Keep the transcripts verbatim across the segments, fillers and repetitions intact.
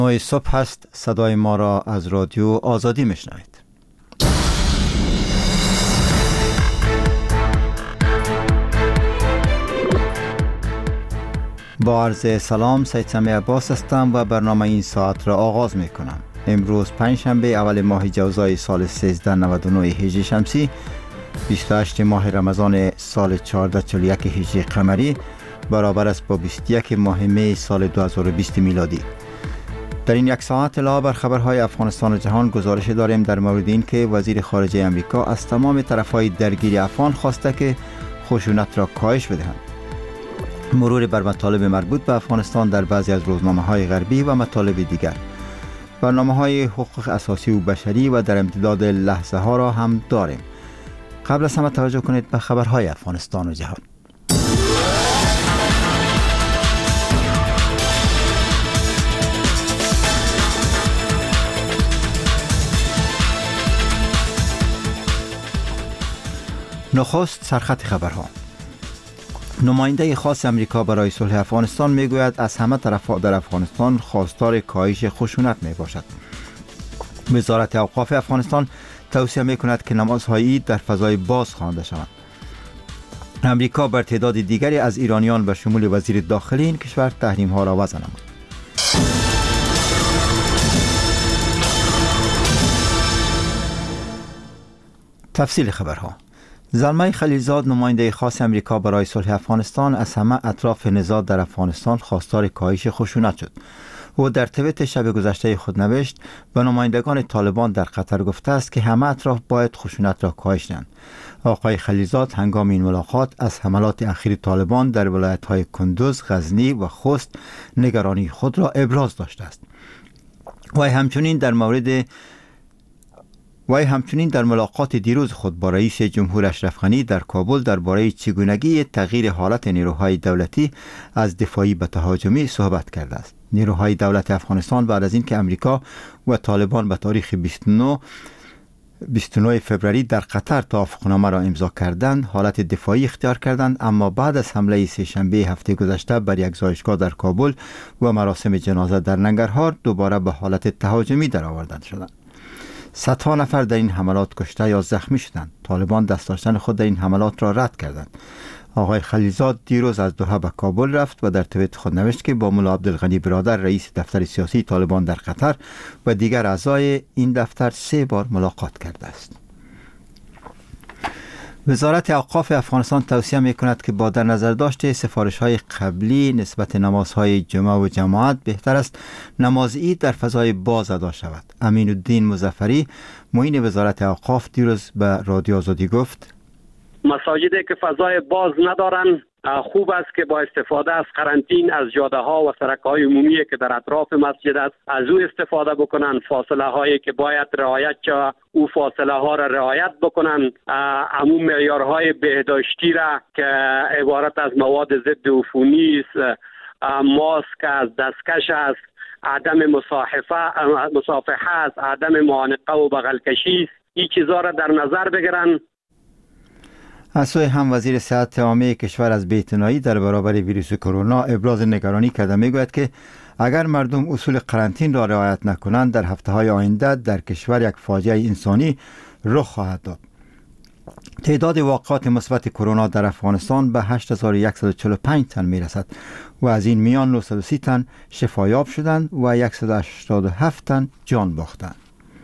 نوع صبح هست. صدای ما را از رادیو آزادی میشنوید. با عرض سلام، سید سمیع عباس هستم و برنامه این ساعت را آغاز می کنم. امروز پنجشنبه اول ماه جوزای سال سیزده نود و نه هجری شمسی، بیست و هشت ماه رمضان سال چهارده چهل و یک هجری قمری، برابر است با بیست و یک ماه می سال دو هزار و بیست میلادی. در این یک ساعت علاوه بر خبرهای افغانستان و جهان گزارش داریم در مورد این که وزیر خارجه امریکا از تمام طرفهای درگیر افغان خواسته که خشونت را کاهش بدهند. مرور بر مطالب مربوط به افغانستان در بعضی از روزنامه‌های غربی و مطالب دیگر. برنامه‌های حقوق اساسی و بشری و در امتداد لحظه ها را هم داریم. قبل از همه توجه کنید به خبرهای افغانستان و جهان. نخست سرخط خبرها. نماینده خاص امریکا برای صلح افغانستان میگوید از همه طرف‌ها در افغانستان خواستار کاهش خشونت می باشد. وزارت اوقاف افغانستان توصیه می کند که نمازهای عید در فضای باز خوانده شوند. امریکا بر تعداد دیگری از ایرانیان به شمول وزیر داخلی این کشور تحریم ها را وضع نمود. تفصیل خبرها. زلمه خلیلزاد، نماینده خاص امریکا برای صلح افغانستان، از همه اطراف نزاع در افغانستان خواستار کاهش خشونت شد. او در توییت شب گذشته خود نوشت به نمایندگان طالبان در قطر گفته است که همه اطراف باید خشونت را کاهش دهند. آقای خلیلزاد هنگام این ملاقات از حملات اخیر طالبان در ولایت‌های کندوز، غزنی و خوست نگرانی خود را ابراز داشته است. و همچنین در مورد وی همچنین در ملاقات دیروز خود با رئیس جمهور اشرف غنی در کابل درباره چگونگی تغییر حالت نیروهای دولتی از دفاعی به تهاجمی صحبت کرده است. نیروهای دولت افغانستان بعد از اینکه امریکا و طالبان به تاریخ بیست و نه فوریه در قطر توافقنامه را امضا کردند، حالت دفاعی اختیار کردند، اما بعد از حمله سه‌شنبه هفته گذشته بر یک زایشگاه در کابل و مراسم جنازه در ننگرهار دوباره به حالت تهاجمی درآورده شدند. صدها نفر در این حملات کشته یا زخمی شدند. طالبان دست داشتن خود در این حملات را رد کردند. آقای خلیلزاد دیروز از دوحه به کابل رفت و در توییت خود نوشت که با ملا عبدالغنی برادر، رئیس دفتر سیاسی طالبان در قطر و دیگر اعضای این دفتر سه بار ملاقات کرده است. وزارت اوقاف افغانستان توصیه می کند که با در نظر داشت سفارش های قبلی نسبت نمازهای جمعه و جماعت بهتر است نماز عید در فضای باز ادا شود. امین الدین مظفری، معین وزارت اوقاف، دیروز به رادیو آزادی گفت مساجدی که فضای باز ندارن خوب است که با استفاده از قرنطین از جاده ها و سرک های عمومی که در اطراف مسجد است از او استفاده بکنن. فاصله هایی که باید رعایت شود او فاصله ها را رعایت بکنن. عموم معیارهای بهداشتی را که عبارت از مواد ضد عفونی است، ماسک است، دستکش است، عدم مصافحه مصافحه است، عدم معانقه و بغل کشی است، این چیزا را در نظر بگیرن. از سوی هم وزیر صحت عامه کشور از بی‌اعتنایی در برابر ویروس کرونا ابراز نگرانی کرده. میگوید که اگر مردم اصول قرنطین را رعایت نکنند در هفته‌های آینده در کشور یک فاجعه انسانی رخ خواهد داد. تعداد واقعات مثبت کرونا در افغانستان به هشت هزار و صد و چهل و پنج تن میرسد و از این میان نهصد و سی تن شفایاب شدند و صد و هشتاد و هفت تن جان باختند.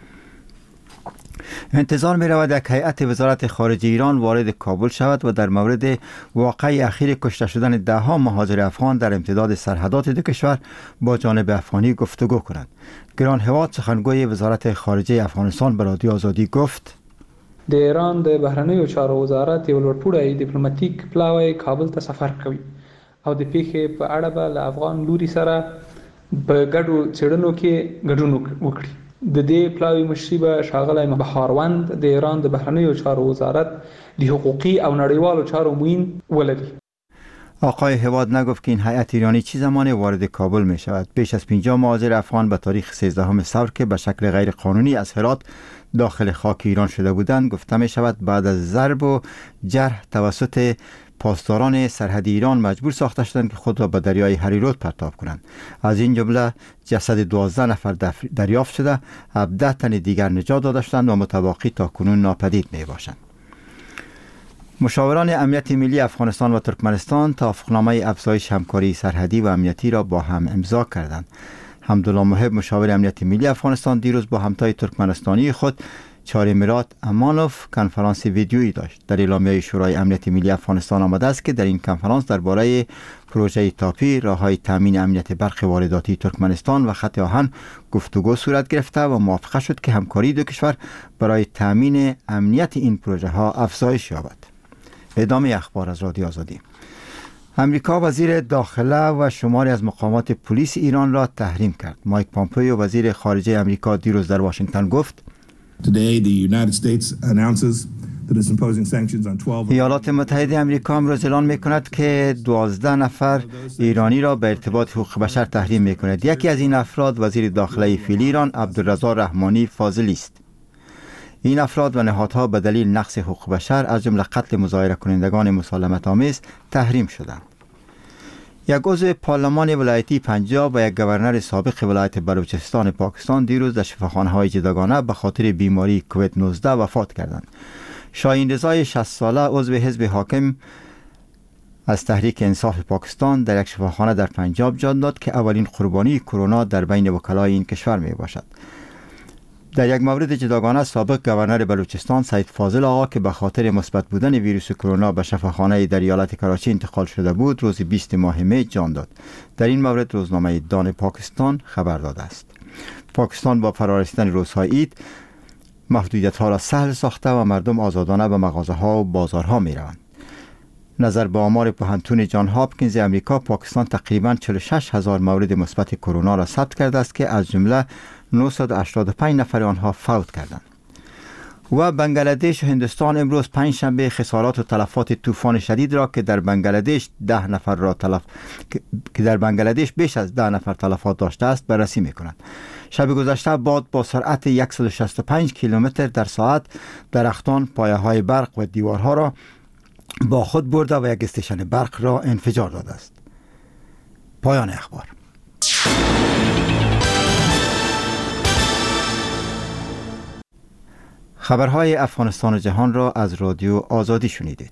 انتظار می رود یک هیئت وزارت خارجه ایران وارد کابل شود و در مورد واقعه اخیر کشته شدن ده ها مهاجر افغان در امتداد سرحدات دو کشور با جانب افغانی گفتگو کنند. گران هواد، سخنگوی وزارت خارجه افغانستان، به رادیو آزادی گفت د ایران د بهرنیو چارو وزارت یو لوړپوړی ډیپلوماټیک پلاوی کابل ته سفر کوي او د پیښې په اړه به له افغان لوري سره په ګډو څېړنو کې ګډون وکړي. د دې پلاوی مشري به ښاغلی بهاروند د ایران د بهرنیو چارو وزارت د حقوقي او نړیوالو چارو معین ولري. آقای هواد نگفت که این هیئت ایرانی چه زمانی وارد کابل می شود. بیش از پنجاه مهاجر افغان به تاریخ سیزدهم ثور که به شکل غیر قانونی از هرات داخل خاک ایران شده بودند گفته می شود بعد از ضرب و جرح توسط پاسداران سرحدی ایران مجبور ساخته شدند که خود را به دریای هریرود پرتاب کنند. از این جمله جسد دوازده نفر دریافت شده، هفده تن دیگر نجات داده شدند و متباقی تا کنون ناپدید می باشند. مشاوران امنیت ملی افغانستان و ترکمنستان توافقنامه افزایش همکاری سرحدی و امنیتی را با هم امضا کردند. حمدالله محب مشاور امنیت ملی افغانستان دیروز با همتای ترکمنستانی خود چارمیرات امانوف کنفرانس ویدیویی داشت. در اعلامیه شورای امنیت ملی افغانستان آمده است که در این کنفرانس درباره پروژه تاپی، راههای تامین امنیت برق وارداتی ترکمنستان و خط آهن گفتگو صورت گرفته و موافقه شد که همکاری دو کشور برای تامین امنیت این پروژه ها افزایش یابد. ادامه اخبار از رادیو آزادی. امریکا وزیر داخله و شماری از مقامات پلیس ایران را تحریم کرد. مایک پامپیو وزیر خارجه امریکا دیروز در واشنگتن گفت ایالات متحده امریکا امروز اعلان می‌کند که دوازده نفر ایرانی را به ارتباط حقوق بشر تحریم می‌کند. یکی از این افراد وزیر داخله فعلی ایران عبدالرضا رحمانی فاضلی است. این افراد و نهادها به دلیل نقض حقوق بشر از جمله قتل مظاهره کنندگان مسالمت آمیز تحریم شدند. یک عضو پارلمان ولایتی پنجاب و یک گورنر سابق ولایت بلوچستان پاکستان دیروز در شفاخانه‌های جداگانه به خاطر بیماری کووید نوزده وفات کردند. شاهین رضای شصت ساله عضو حزب حاکم از تحریک انصاف پاکستان در یک شفاخانه در پنجاب جان داد که اولین قربانی کرونا در بین وکلای این کشور می باشد. در یک مورد جداگانه سابق گورنر بلوچستان سید فاضل آقا که به خاطر مثبت بودن ویروس کرونا به شفاخانه در ایالت کراچی انتقال شده بود روز بیست ماه می جان داد. در این مورد روزنامه دان پاکستان خبر داده است. پاکستان با فرارسیدن روزهای عید محدودیت ها را سهل ساخته و مردم آزادانه به مغازه ها و بازارها می روند. نظر به آمار پوهنتون جان هاپکینز امریکا، پاکستان تقریباً چهل و شش هزار مورد مثبت کرونا را ثبت کرده است که از جمله نهصد و هشتاد و پنج نفر آنها فوت کردند. و بنگلادش و هندوستان امروز پنج شنبه خسارات و تلفات طوفان شدید را که در بنگلادش ده نفر را تلف که در بنگلادش بیش از ده نفر تلفات داشته است بررسی می‌کنند. شب گذشته باد با سرعت صد و شصت و پنج کیلومتر در ساعت درختان، پایه‌های برق و دیوارها را با خود برده و یک استیشن برق را انفجار داده است. پایان اخبار. خبرهای افغانستان و جهان را از رادیو آزادی شنیدید.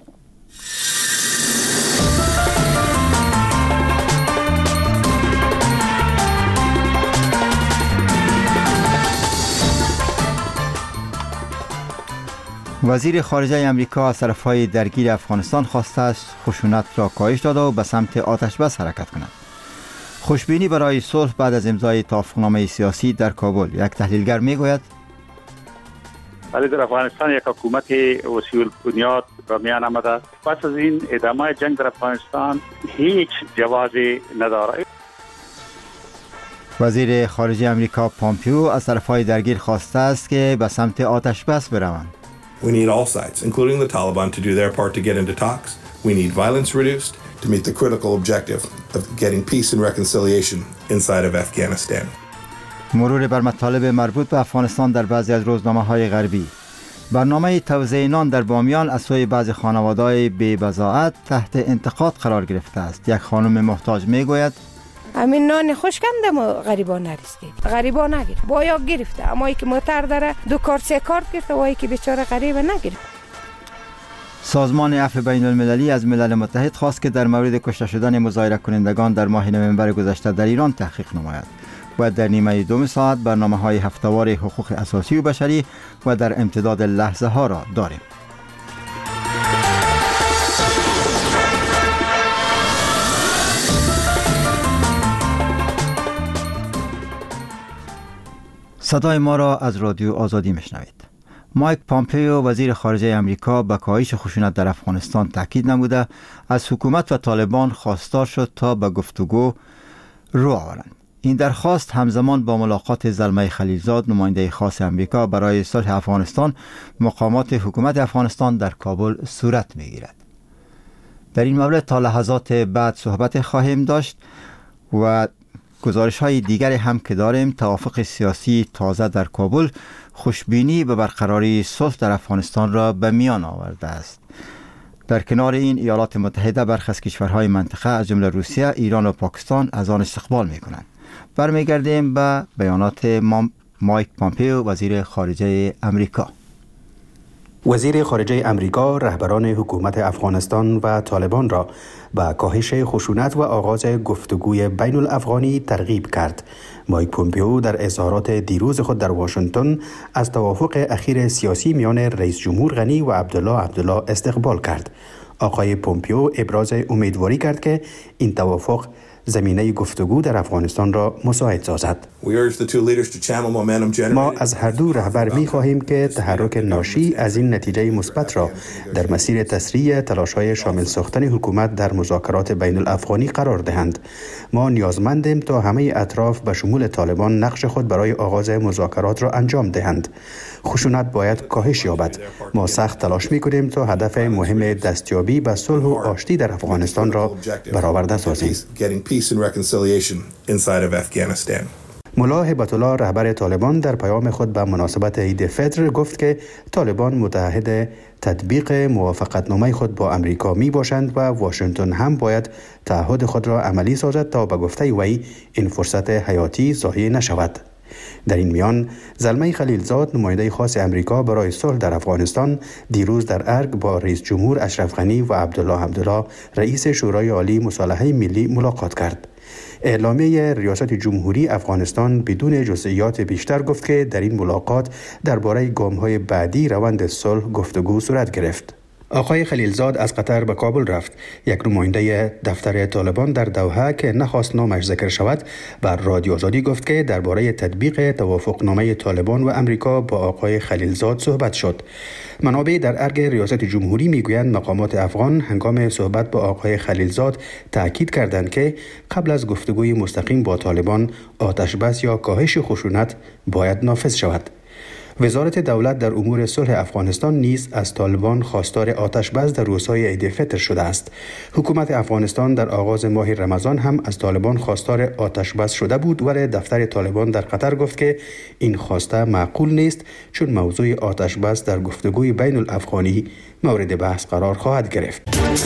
وزیر خارجه امریکا از طرفهای درگیر افغانستان خواسته است خشونت را کاهش داده و به سمت آتش بس حرکت کنند. خوشبینی برای صلح بعد از امضای توافقنامه سیاسی در کابل. یک تحلیلگر میگوید ولی در افغانستان یک حکومت وسیع البنیاد به میان آمده. پس از این ادامه جنگ در افغانستان هیچ جوازی ندارد. وزیر خارجه امریکا پامپیو از طرفهای درگیر خواسته است که به سمت آتش بس بروند. We need all sides, including the Taliban, to do their part to get into talks. We need violence reduced to meet the critical objective of getting peace and reconciliation inside of Afghanistan. مرور بر مطالب مربوط به افغانستان در بعضی از روزنامه‌های غربی. برنامه توزیع نان در بامیان از سوی بعضی خانواده‌های بی‌بضاعت تحت انتقاد قرار گرفته است. یک خانم محتاج میگوید همین نان خوش کندم و غریبا نرسید. غریبا نگرفت. بایا گرفته. اما ای که موتر داره دو کارت سه کارت گرفته و ای که بیچاره غریب نگرفت. سازمان عفو بین المللی از ملل متحد خواست که در مورد کشته شدن مظاهره کنندگان در ماه نوامبر گذشته در ایران تحقیق نماید. و در نیمه دوم ساعت برنامه‌های هفته‌وار حقوق اساسی و بشری و در امتداد لحظه ها را داریم. صدای ما را از رادیو آزادی میشنوید. مایک پامپیو وزیر خارجه امریکا به کاهش خشونت در افغانستان تاکید نموده از حکومت و طالبان خواستار شد تا به گفتگو رو آورند. این درخواست همزمان با ملاقات زلمه خلیلزاد نماینده خاص امریکا برای صلح افغانستان مقامات حکومت افغانستان در کابل صورت میگیرد. در این مورد تا لحظات بعد صحبت خواهیم داشت و گزارش های دیگری هم که داریم. توافق سیاسی تازه در کابل خوشبینی به برقراری صلح در افغانستان را به میان آورده است در کنار این ایالات متحده برخی از کشورهای منطقه از جمله روسیه، ایران و پاکستان از آن استقبال می‌کنند. برمیگردیم به بیانات مایک پامپئو وزیر خارجه امریکا. وزیر خارجه امریکا رهبران حکومت افغانستان و طالبان را به کاهش خشونت و آغاز گفتگوی بین الافغانی ترغیب کرد. مایک پومپئو در اظهارات دیروز خود در واشنگتن از توافق اخیر سیاسی میان رئیس جمهور غنی و عبدالله عبدالله استقبال کرد. آقای پومپئو ابراز امیدواری کرد که این توافق زمینه گفتگو در افغانستان را مساعد سازد. ما از هر دو رهبر می خواهیم که تحرک ناشی از این نتیجه مثبت را در مسیر تسریع تلاش‌های شامل ساختن حکومت در مذاکرات بین الافغانی قرار دهند. ما نیازمندیم تا همه اطراف به شمول طالبان نقش خود برای آغاز مذاکرات را انجام دهند. خشونت باید کاهش یابد. ما سخت تلاش می کنیم تا هدف مهم دستیابی به صلح و آشتی در افغانستان را برآورده سازیم. ملا هبت الله رهبر طالبان در پیام خود به مناسبت عید فطر گفت که طالبان متعهد تطبیق موافقتنامه خود با امریکا می باشند و واشنگتن هم باید تعهد خود را عملی سازد تا به گفته وی این فرصت حیاتی ضایع نشود. در این میان زلمه خلیلزاد نماینده خاص امریکا برای صلح در افغانستان دیروز در ارگ با رئیس جمهور اشرف غنی و عبدالله عبدالله رئیس شورای عالی مصالحه ملی ملاقات کرد. اعلامیه ریاست جمهوری افغانستان بدون جزئیات بیشتر گفت که در این ملاقات درباره گام‌های بعدی روند صلح گفتگو صورت گرفت. آقای خلیلزاد از قطر به کابل رفت. یک نماینده دفتر طالبان در دوحه که نخواست نامش ذکر شود بر رادیو آزادی گفت که درباره تطبیق توافقنامه طالبان و امریکا با آقای خلیلزاد صحبت شد. منابع در ارگ ریاست جمهوری میگویند مقامات افغان هنگام صحبت با آقای خلیلزاد تاکید کردند که قبل از گفتگوی مستقیم با طالبان آتش بس یا کاهش خشونت باید نافذ شود. وزارت دولت در امور صلح افغانستان نیز از طالبان خواستار آتش بس در روزهای عید فطر شده است. حکومت افغانستان در آغاز ماه رمضان هم از طالبان خواستار آتش بس شده بود، ولی دفتر طالبان در قطر گفت که این خواسته معقول نیست چون موضوع آتش بس در گفتگوی بین الافغانی مورد بحث قرار خواهد گرفت.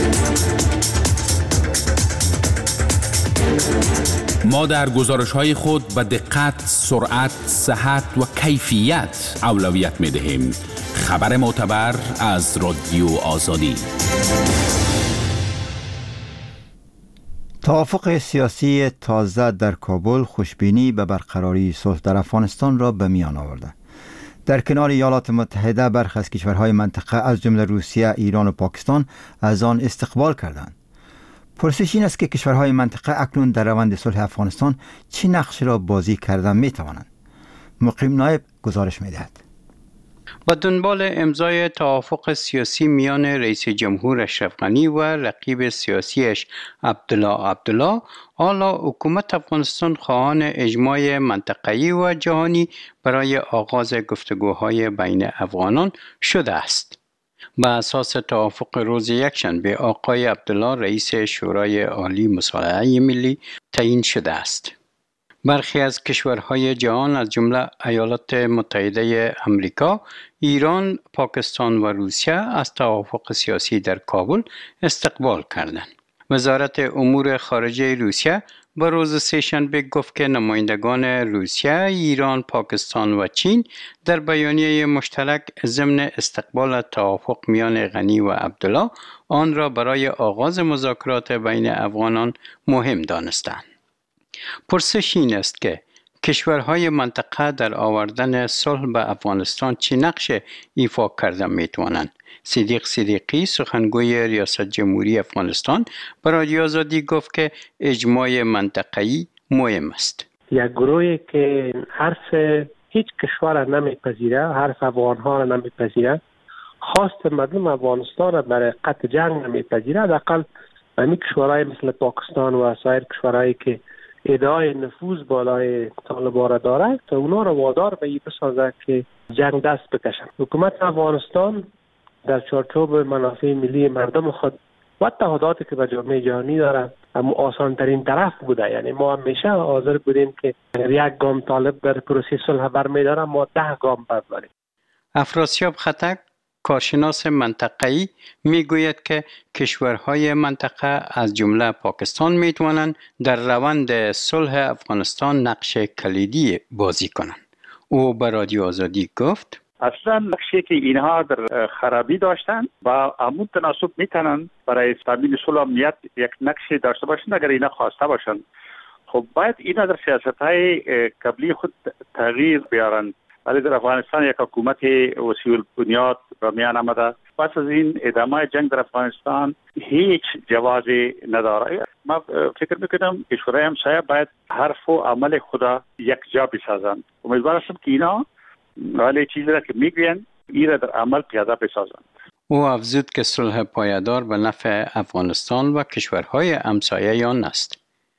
ما در گزارش‌های خود به دقت، سرعت، صحت و کیفیت اولویت می‌دهیم. خبر معتبر از رادیو آزادی. توافق سیاسی تازه در کابل خوشبینی به برقراری صلح در افغانستان را به میان آورده. در کنار ایالات متحده برخی از کشورهای منطقه از جمله روسیه، ایران و پاکستان از آن استقبال کردند. پرسش این است که کشورهای منطقه اکنون در روند صلح افغانستان چه نقش را بازی کردن می توانند؟ مقیم نایب گزارش می دهد. با دنبال امضای توافق سیاسی میان رئیس جمهور اشرف غنی و رقیب سیاسیش عبدالله عبدالله، حالا حکومت افغانستان خواهان اجماع منطقه‌ای و جهانی برای آغاز گفتگوهای بین افغانان شده است. با اساس توافق روز یکشنبه آقای عبدالله رئیس شورای عالی مصالحه ملی تعیین شده است. برخی از کشورهای جهان از جمله ایالات متحده امریکا، ایران، پاکستان و روسیه از توافق سیاسی در کابل استقبال کردند. وزارت امور خارجه روسیه با روز سه‌شنبه گفت که نمایندگان روسیه، ایران، پاکستان و چین در بیانیه مشترک ضمن استقبال توافق میان غنی و عبدالله آن را برای آغاز مذاکرات بین افغانان مهم دانستند. پرسش این است که کشورهای منطقه در آوردن صلح به افغانستان چه نقش ایفا کرده میتوانند؟ صدیق صدیقی سخنگوی ریاست جمهوری افغانستان برای رادیو آزادی گفت که اجماع منطقه‌ای مهم است. یک گروهی که حرف هیچ کشور نمیپذیره، حرف افغانها را نمیپذیره، خواست مردم افغانستان را برای قطع جنگ نمیپذیره، حداقل همین کشورهای مثل پاکستان و سایر کشورهایی که ادعای نفوذ بالای طالبان را داره تا اونا را وادار به این بسازه که جنگ دست بکشن. حکومت افغانستان در چارچوب منافع ملی مردم خود و تعهداتی که به جامعه جهانی داره اما آسان ترین طرف بوده. یعنی ما همیشه حاضر بودیم که یک گام طالب در پروسه صلح برمی‌داره، ما ده گام برداریم. افراسیاب خطک کارشناس منطقه‌ای میگوید که کشورهای منطقه از جمله پاکستان میتوانند در روند صلح افغانستان نقش کلیدی بازی کنند. او به رادیو آزادی گفت: اصلا نقشی که اینها در خرابی داشتن با همون تناسب میتونن برای تامین صلح و امنیت یک نقشی داشته باشند اگر اینا خواسته باشند. خب باید اینا در سیاست‌های قبلی خود تغییر بیارن. ولی در افغانستان یک حکومت وسیع البنیاد به میان آمده. پس از این ادامه جنگ در افغانستان هیچ جوازی نداره. ما فکر میکنم کشورهای همسایه باید حرف و عمل خدا یک جا بسازند. امیدوار هستم که اینا ولی چیزی را که میگوین این را در عمل پیاده بسازند. او افزود که صلح پایدار به نفع افغانستان و کشورهای همسایه آن است.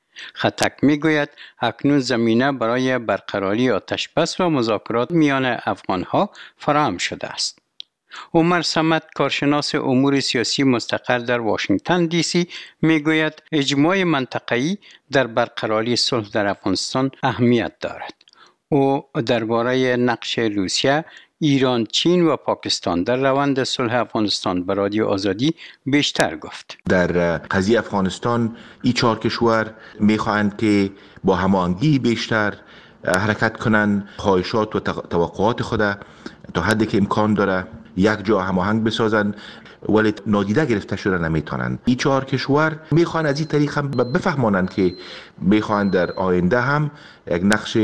خطک میگوید اکنون زمینه برای برقراری آتشبس و مذاکرات میان افغانها فراهم شده است. عمر صمد، کارشناس امور سیاسی مستقر در واشنگتن دی سی، میگوید اجماع منطقه‌ای در برقراری صلح در افغانستان اهمیت دارد. او درباره نقش روسیه، ایران، چین و پاکستان در روند صلح افغانستان به رادیو آزادی بیشتر گفت. در قضیه افغانستان این چهار کشور میخواهند که با هماهنگی بیشتر حرکت کنند، خواهشات و توقعات خود تا حدی که امکان داره یک جا هماهنگ بسازند، ولی نادیده گرفته شده نمیتونند. این چهار کشور میخوان از این طریق هم بفهمانند که میخوان در آینده هم یک نقش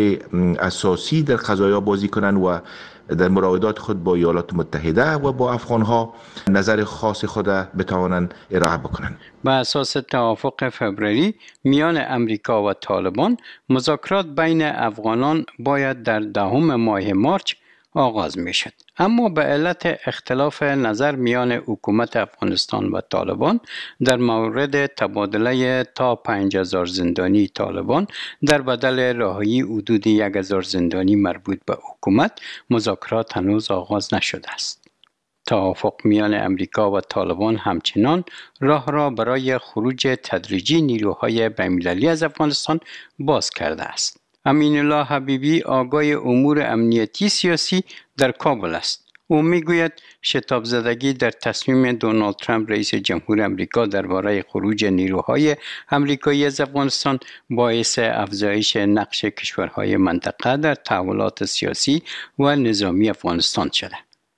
اساسی در قضایا بازی کنند و در مراودات خود با ایالات متحده و با افغانها نظر خاص خود بتوانند ارائه بکنند. به اساس توافق فوریه میان امریکا و طالبان، مذاکرات بین افغانان باید در دهم ماه مارچ آغاز می شد. اما به علت اختلاف نظر میان حکومت افغانستان و طالبان در مورد تبادله تا پنج هزار زندانی طالبان در بدل رهایی حدود یک هزار زندانی مربوط به حکومت، مذاکرات هنوز آغاز نشده است. توافق میان امریکا و طالبان همچنان راه را برای خروج تدریجی نیروهای بین‌المللی از افغانستان باز کرده است. امین الله حبیبی، آگاه امور امنیتی سیاسی در کابل است. او میگوید شتاب زدگی در تصمیم دونالد ترامپ رئیس جمهور امریکا درباره خروج نیروهای امریکایی از افغانستان باعث افزایش نقش کشورهای منطقه در تحولات سیاسی و نظامی افغانستان شده.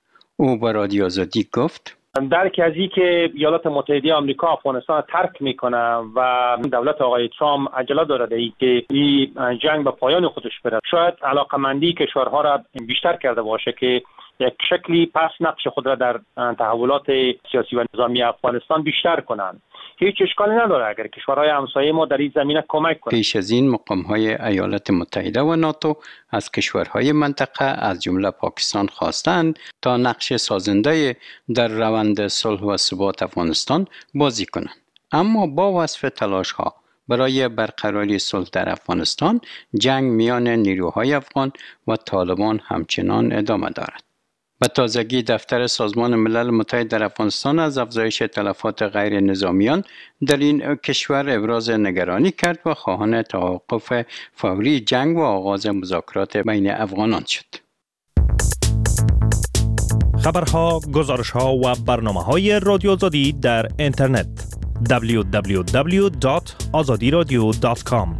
او به رادیو آزادی گفت: درک از این که ایالات متحده آمریکا افغانستان را ترک میکنه و دولت آقای ترامپ عجله دارد ای که این جنگ به پایان خودش برد، شاید علاقمندی کشورها را بیشتر کرده باشه که یک شکلی پس نقش خود را در تحولات سیاسی و نظامی افغانستان بیشتر کنند. هیچ اشکالی نداره اگر کشورهای همسایه ما در این زمینه کمک کنند. پیش از این مقام‌های ایالات متحده و ناتو از کشورهای منطقه از جمله پاکستان خواستند تا نقش سازنده در روند صلح و ثبات افغانستان بازی کنند. اما با وصف تلاش‌ها برای برقراری صلح در افغانستان، جنگ میان نیروهای افغان و طالبان همچنان ادامه دارد. به تازگی دفتر سازمان ملل متحد در افغانستان از افزایش تلفات غیر نظامیان در این کشور ابراز نگرانی کرد و خواهان توقف فوری جنگ و آغاز مذاکرات بین افغانان شد. خبرها، گزارشها و برنامه‌های رادیو آزادی در اینترنت: دبلیو دبلیو دبلیو دات آزادی رادیو دات کام.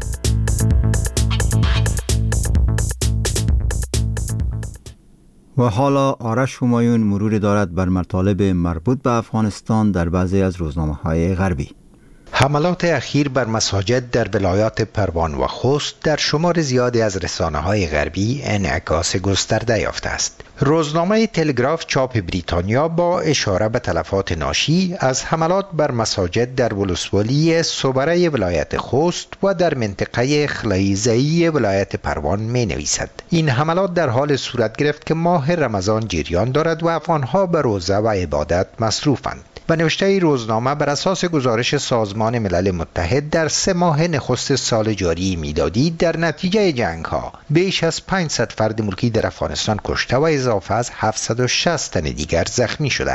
و حالا آرش همایون مرور دارد بر مطالب مربوط به افغانستان در بعضی از روزنامه‌های غربی. حملات اخیر بر مساجد در ولایات پروان و خوست در شمار زیادی از رسانه‌های غربی انعکاس گسترده یافته است. روزنامه تلگراف چاپ بریتانیا با اشاره به تلفات ناشی از حملات بر مساجد در ولسوالی صبره ولایت خوست و در منطقه خلیزه‌ای ولایت پروان می نویسد: این حملات در حال صورت گرفت که ماه رمضان جریان دارد و افغانها به روزه و عبادت مصروفند. و نوشته روزنامه بر اساس گزارش سازمان ملل متحد در سه ماه نخست سال جاری میلادی در نتیجه جنگ ها بیش از پانصد فرد ملکی در افغانستان کشته و اضافه از هفتصد و شصت تن دیگر زخمی شدند.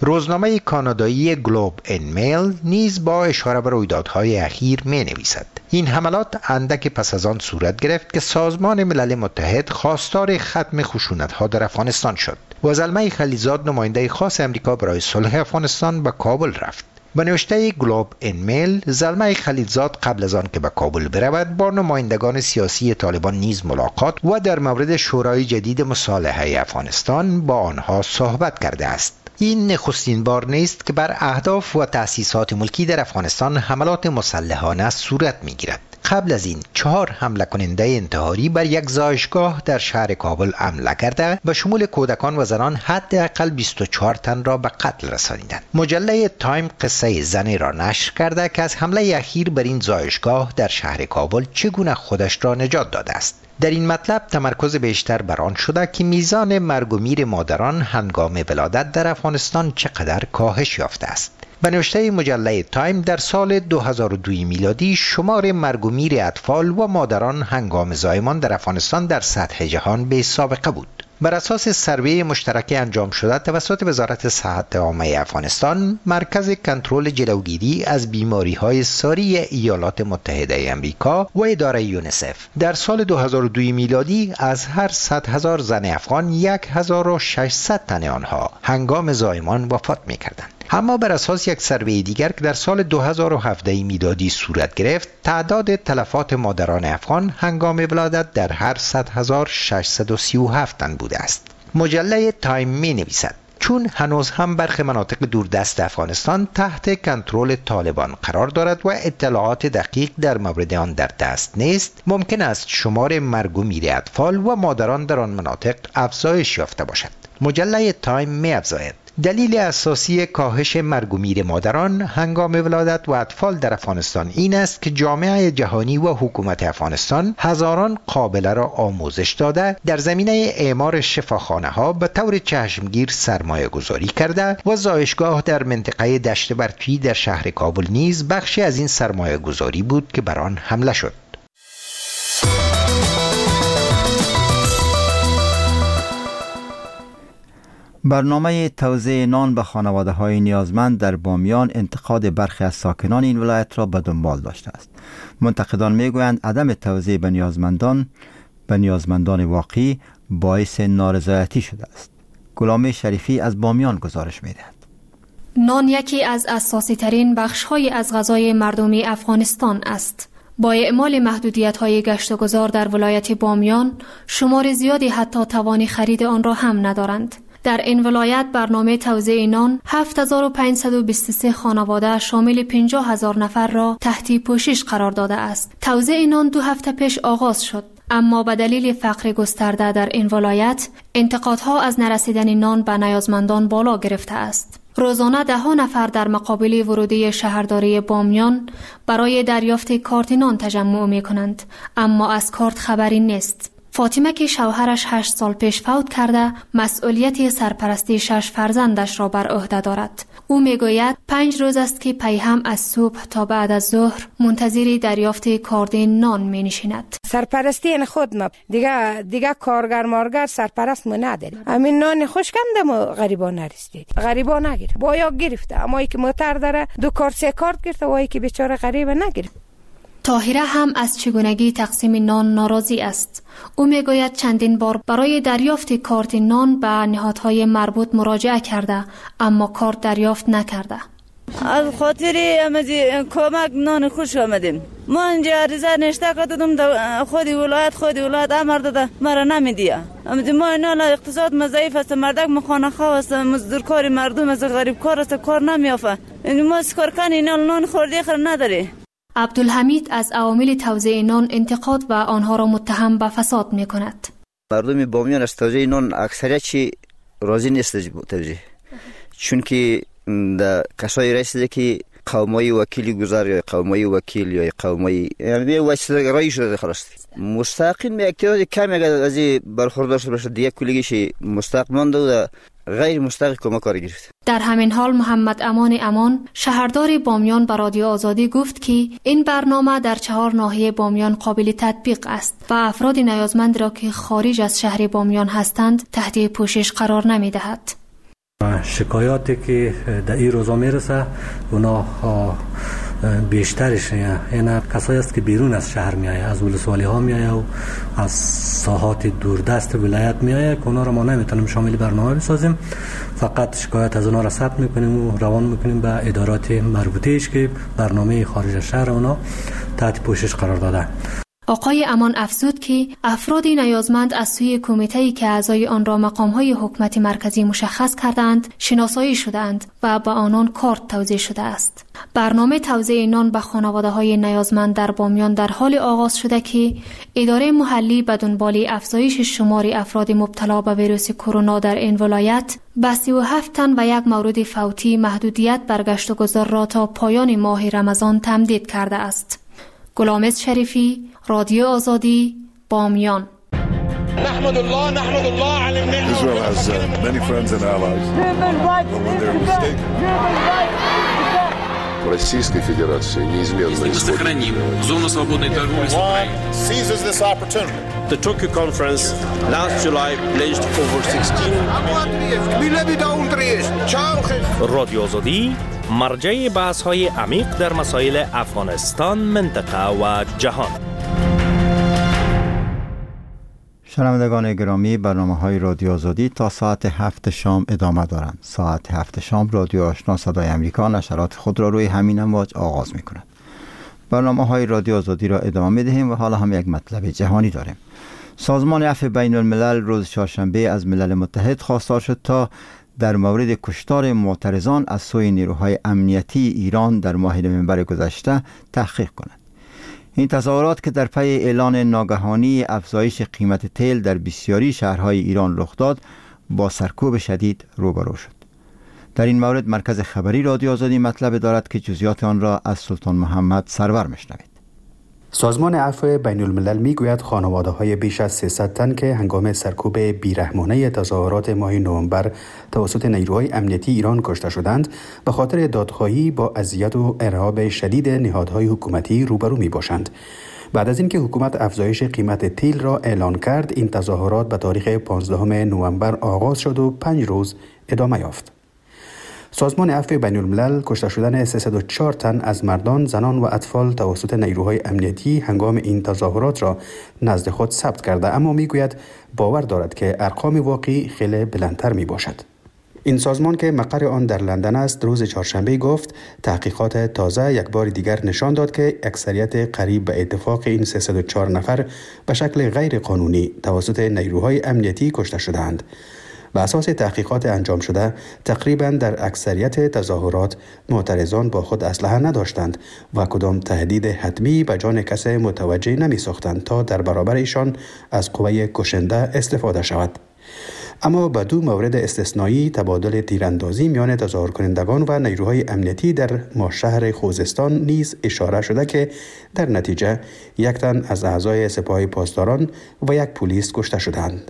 روزنامه کانادایی گلوب ان میل نیز با اشاره به رویدادهای اخیر می نویسد این حملات اندک پس از آن صورت گرفت که سازمان ملل متحد خواستار ختم خشونت‌ها در افغانستان شد و زلمه خلیزاد نماینده خاص امریکا برای صلح افغانستان به کابل رفت. به نوشته گلوب ان میل، زلمه خلیزاد قبل از آن که به کابل برود با نمایندگان سیاسی طالبان نیز ملاقات و در مورد شورای جدید مصالحه افغانستان با آنها صحبت کرده است. این نخستین بار نیست که بر اهداف و تأسیسات ملکی در افغانستان حملات مسلحانه صورت می‌گیرد. قبل از این چهار حمله کننده انتحاری بر یک زایشگاه در شهر کابل حمله کرده به شمول کودکان و زنان حداقل بیست و چهار تن را به قتل رسانیدند. مجله تایم قصه زنی را نشر کرده که از حمله اخیر بر این زایشگاه در شهر کابل چگونه خودش را نجات داده است. در این مطلب تمرکز بیشتر بر آن شده که میزان مرگ و میر مادران هنگام ولادت در افغانستان چقدر کاهش یافته است. به نوشته مجله تایم در سال دو هزار و دو میلادی شمار مرگ و میر اطفال و مادران هنگام زایمان در افغانستان در سطح جهان به سابقه بود. بر اساس سروی مشترک انجام شده توسط وزارت صحت عامه افغانستان، مرکز کنترل جلوگیری از بیماری‌های ساری ایالات متحده آمریکا و اداره یونیسف در سال دو هزار و دو میلادی از هر صد هزار زن افغان یک هزار و ششصد تن آنها هنگام زایمان وفات می‌کردند. اما بر اساس یک سروی دیگر که در سال دو هزار و هفده میلادی صورت گرفت، تعداد تلفات مادران افغان هنگام ولادت در هر صد هزار ششصد و سی و هفت تن بوده است. مجله تایم می نویسد چون هنوز هم برخی مناطق دوردست افغانستان تحت کنترل طالبان قرار دارد و اطلاعات دقیق در مورد آن در دست نیست، ممکن است شمار مرگ و میر اطفال و مادران در آن مناطق افزایش یافته باشد. مجله تایم می افزاید دلیل اساسی کاهش مرگ و میر مادران هنگام ولادت و اطفال در افغانستان این است که جامعه جهانی و حکومت افغانستان هزاران قابله را آموزش داده در زمینه اعمار شفاخانه ها به طور چشمگیر سرمایه گذاری کرده و زایشگاه در منطقه دشت برفی در شهر کابل نیز بخشی از این سرمایه گذاری بود که بر آن حمله شد. برنامه توزیع نان به خانواده های نیازمند در بامیان انتقاد برخی از ساکنان این ولایت را به دنبال داشته است. منتقدان میگویند عدم توزیع به نیازمندان به نیازمندان واقعی باعث نارضایتی شده است. غلامی شریفی از بامیان گزارش میدهد. نان یکی از اساسی ترین بخش های از غذای مردمی افغانستان است. با اعمال محدودیت های گشت و گذار در ولایت بامیان، شمار زیادی حتی توان خرید آن را هم ندارند. در این ولایت برنامه توزیع نان هفت هزار و پانصد و بیست و سه خانواده شامل پنجاه هزار نفر را تحت پوشش قرار داده است. توزیع نان دو هفته پیش آغاز شد، اما به دلیل فقر گسترده در این ولایت انتقادها از نرسیدن نان به نیازمندان بالا گرفته است. روزانه ده ها نفر در مقابل ورودی شهرداری بامیان برای دریافت کارت نان تجمع می کنند، اما از کارت خبری نیست. فاطمه که شوهرش هشت سال پیش فوت کرده، مسئولیت سرپرستی شش فرزندش را بر عهده دارد. او میگوید پنج روز است که پیهم از صبح تا بعد از ظهر منتظر دریافت کارت نان می نشیند. سرپرستی این خود ما دیگه دیگه کارگر مارگر سرپرست ما نداریم. همین نان خوش کم ما غریبا نرسید. غریبا نگیر. بایا گرفته، اما ای که موتر داره دو کارت سه کارت گرفته و ای که بیچاره غریب نگرفت. طاهره هم از چگونگی تقسیم نان ناراضی است. او میگوید چندین بار برای دریافت کارت نان به نهادهای مربوط مراجعه کرده، اما کارت دریافت نکرده. از خاطر امازی کمک نان خوش آمدیم. ما اینجا عریضه نشته کردم، خود ولایت خود ولایت امر داده مرا نمیدیه. امازی ما نان اقتصاد مضاعف است، مردک مخانه خواه است، مزدور کار مردم است، غریب کار است، کار نمیافه. ما سکار کنی نان نان خوردی خر نداری. عبدالحمید از عوامل توزیع نان انتقاد و آنها را متهم به فساد می کند. مردم بامیان از توزیع نان اکثریت چی راضی نیست توزیع، چون که در کسایی رسیده که قومای وکیلی گذار یا قومای وکیل یا قومای یعنی واسطه رای شده خلاص مستقیم به اکتیاز کم اگر از برخوردار شده باشه دیگه کلیگیش مستقیم مانده و غیر مستقیم کمک کار گرفت. در همین حال محمد امان امان شهردار بامیان به رادیو آزادی گفت که این برنامه در چهار ناحیه بامیان قابل تطبیق است و افراد نیازمند را که خارج از شهر بامیان هستند تحت پوشش قرار نمی دهد. شکایاتی که در این روزا میرسه اونا بیشترش یعنی کسایی است که بیرون از شهر میایه، از ولسوالی ها میایه و از ساحات دوردست ولایت میایه که اونا رو ما نمیتونیم شامل برنامه بسازیم، فقط شکایت از اونا را ثبت میکنیم و روان میکنیم به ادارات مربوطهش که برنامه خارج از شهر اونا تحت پوشش قرار داده. آقای امان افزود که افراد نیازمند از سوی کمیته‌ای که اعضای آن را مقام‌های حکومت مرکزی مشخص کردند شناسایی شدند و به آنان کارت توزیع شده است. برنامه توزیع نان به خانواده‌های نیازمند در بامیان در حال آغاز شده که اداره محلی به دنبال افزایش شمار افراد مبتلا به ویروس کرونا در این ولایت به سی و هفت تن و یک مورد فوتی محدودیت بر گشت و گذار را تا پایان ماه رمضان تمدید کرده است. غلامز شریفی، رادیو آزادی، بامیان. نحمد الله نحمد الله على النعمة. Israel has uh, many friends and allies. When they're mistaken. Российской Федерации неизменно мы сохраним зону свободной торговли с Украиной. Seizes this opportunity. The Tokyo conference last July pledged over sixteen. رادیو آزادی مرجع بحث‌های عمیق در مسائل افغانستان، منطقه و جهان. شنوندگان گرامی، برنامه‌های رادیو آزادی تا ساعت هفت شام ادامه دارند. ساعت هفت شام رادیو آشنا صدای امریکا نشرات خود را روی همین امواج آغاز می‌کند. برنامه‌های رادیو آزادی را ادامه می‌دهیم و حالا هم یک مطلب جهانی داریم. سازمان عفو بین الملل روز چهارشنبه از ملل متحد خواستار شد تا در مورد کشتار معترضان از سوی نیروهای امنیتی ایران در ماه نوامبر گذشته تحقیق کند. این تظاهرات که در پی اعلان ناگهانی افزایش قیمت تیل در بسیاری شهرهای ایران رخ داد، با سرکوب شدید روبرو شد. در این مورد مرکز خبری رادیو آزادی مطلب دارد که جزئیات آن را از سلطان محمد سرور میشنوید. سازمان عفو بین الملل میگوید خانواده های بیش از سیصد تن که هنگام سرکوب بیرحمانه تظاهرات ماه نوامبر توسط نیروهای امنیتی ایران کشته شدند، به خاطر دادخواهی با اذیت و ارهاب شدید نهادهای حکومتی روبرو می باشند. بعد از اینکه حکومت افزایش قیمت تیل را اعلان کرد، این تظاهرات به تاریخ پانزدهم نوامبر آغاز شد و پنج روز ادامه یافت. سازمان عفو بین الملل کشته شدن سیصد و چهار تن از مردان، زنان و اطفال توسط نیروهای امنیتی هنگام این تظاهرات را نزد خود ثبت کرده، اما میگوید باور دارد که ارقام واقعی خیلی بلندتر می باشد. این سازمان که مقر آن در لندن است، روز چهارشنبه گفت تحقیقات تازه یک بار دیگر نشان داد که اکثریت قریب به اتفاق این سیصد و چهار نفر به شکل غیر قانونی توسط نیروهای امنیتی کشته شدند. به اساس تحقیقات انجام شده، تقریباً در اکثریت تظاهرات معترضان با خود اسلحه نداشتند و کدام تهدید حتمی به جان کس متوجه نمی ساختند تا در برابر ایشان از قوه کشنده استفاده شود. اما به دو مورد استثنایی تبادل تیراندازی میان تظاهر کنندگان و نیروهای امنیتی در ماشهر خوزستان نیز اشاره شده که در نتیجه یک تن از اعضای سپاه پاسداران و یک پلیس کشته شدند.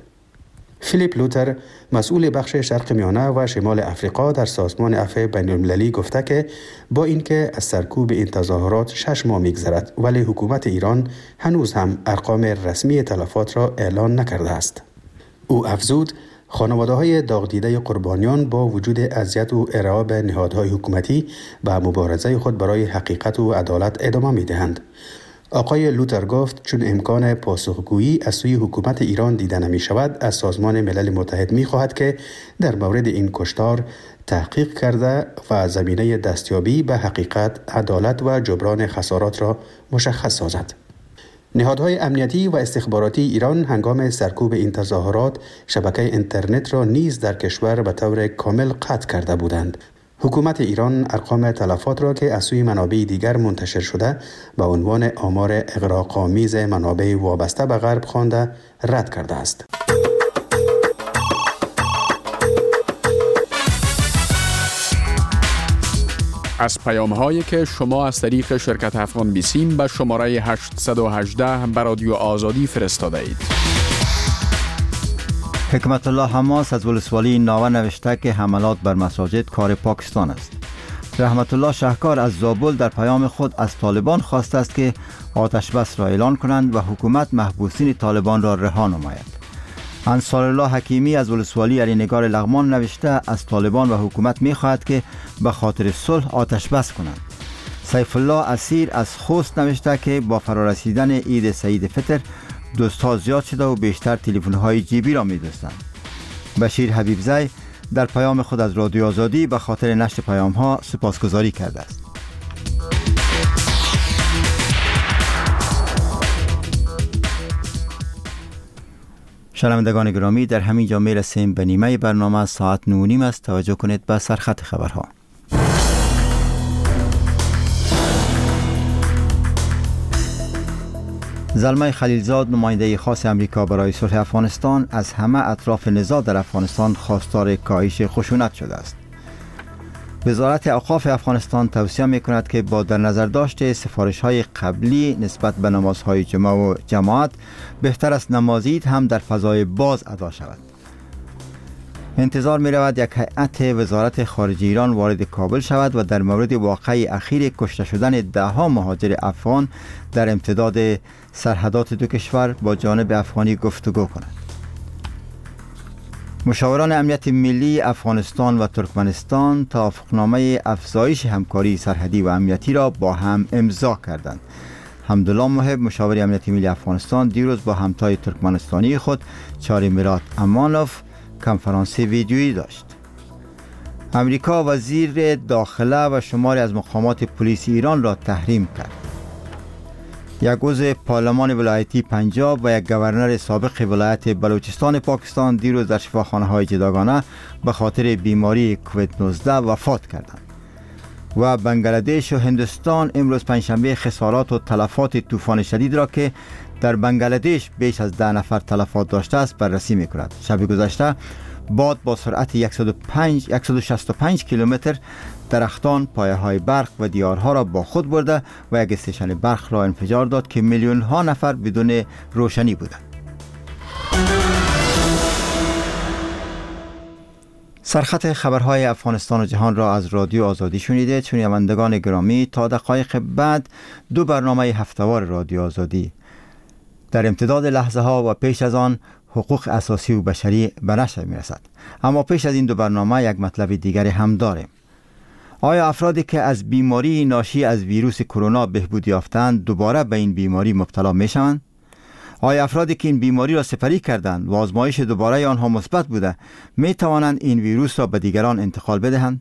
فیلیپ لوتر، مسئول بخش شرق میانه و شمال افریقا در سازمان عفو بین المللی گفته که با اینکه از سرکوب این تظاهرات شش ماه می‌گذرد، ولی حکومت ایران هنوز هم ارقام رسمی تلفات را اعلان نکرده است. او افزود خانواده‌های داغ-دیده قربانیان با وجود اذیت و ارهاب نهادهای حکومتی به مبارزه خود برای حقیقت و عدالت ادامه می‌دهند. آقای لوتر گفت چون امکان پاسخگویی از سوی حکومت ایران دیده نمی شود، از سازمان ملل متحد می خواهد که در مورد این کشتار تحقیق کرده و زمینه دستیابی به حقیقت، عدالت و جبران خسارات را مشخص سازد. نهادهای امنیتی و استخباراتی ایران هنگام سرکوب این تظاهرات شبکه اینترنت را نیز در کشور به طور کامل قطع کرده بودند. حکومت ایران ارقام تلفات را که از سوی منابع دیگر منتشر شده به عنوان آمار اغراق‌آمیز منابع وابسته به غرب خوانده رد کرده است. از پیام‌هایی که شما از طریق شرکت افغان بیسیم به شماره هشت یک هشت به رادیو آزادی فرستاده اید. حکمت الله حماس از ولسوالی ناوه نوشته که حملات بر مساجد کار پاکستان است. رحمت الله شهکار از زابل در پیام خود از طالبان خواسته است که آتش بس را اعلان کنند و حکومت محبوسین طالبان را رها نماید. انصار الله حکیمی از ولسوالی علی نگار لغمان نوشته از طالبان و حکومت می‌خواهد که به خاطر صلح آتش بس کنند. سیف الله اسیر از خوست نوشته که با فرارسیدن عید سعید فطر دوست‌ها زیاد شده و بیشتر تلفن‌های جیبی را می‌دوستند. بشیر حبیبزی در پیام خود از رادیو آزادی به خاطر نشر پیام‌ها سپاسگزاری کرده است. شنوندگان گرامی، در همین جا میرسیم به نیمه برنامه. ساعت نه و نیم است. توجه کنید به سرخط خبرها. زلمه خلیلزاد، نماینده خاص امریکا برای صلح افغانستان، از همه اطراف نزاع در افغانستان خواستار کاهش خشونت شده است. وزارت اوقاف افغانستان توصیه می‌کند که با در نظر داشت سفارش‌های قبلی نسبت به نمازهای جمعه و جماعت، بهتر است نماز عید هم در فضای باز ادا شود. انتظار می‌رود یک هیئت وزارت خارجه ایران وارد کابل شود و در مورد واقعه اخیر کشته شدن ده‌ها مهاجر افغان در امتداد سرحدات دو کشور با جانب افغانی گفتگو کند. مشاوران امنیت ملی افغانستان و ترکمنستان توافقنامه افزایش همکاری سرحدی و امنیتی را با هم امضا کردند. حمدالله محب، مشاور امنیت ملی افغانستان، دیروز با همتای ترکمنستانی خود چاری میرات امانوف کنفرانس ویدیویی داشت. امریکا وزیر داخله و شماری از مقامات پلیس ایران را تحریم کرد. یک عضو پارلمان ولایتی پنجاب و یک گورنر سابق ولایت بلوچستان پاکستان دیروز در شفاخانه‌های جداگانه به خاطر بیماری کووید نوزده وفات کردند. و بنگلادش و هندوستان امروز پنجشنبه خسارات و تلفات طوفان شدید را که در بنگلادش بیش از ده نفر تلفات داشته است بررسی می‌کند. شب گذشته باد با سرعت صد و شصت و پنج کیلومتر درختان، پایه‌های برق و دیارها را با خود برده و یک استیشن برق را انفجار داد که میلیون ها نفر بدون روشنی بودند. سرخط خبرهای افغانستان و جهان را از رادیو آزادی شنیده. شنوندگان گرامی، تا دقایق بعد دو برنامه هفته‌وار رادیو آزادی در امتداد لحظه ها و پیش از آن حقوق اساسی و بشری به نشر می رسد. اما پیش از این دو برنامه یک مطلب دیگری هم داریم. آیا افرادی که از بیماری ناشی از ویروس کرونا بهبود یافتند دوباره به این بیماری مبتلا می شوند؟ آیا افرادی که این بیماری را سپری کردند و آزمایش دوباره آنها مثبت بوده می توانند این ویروس را به دیگران انتقال بدهند؟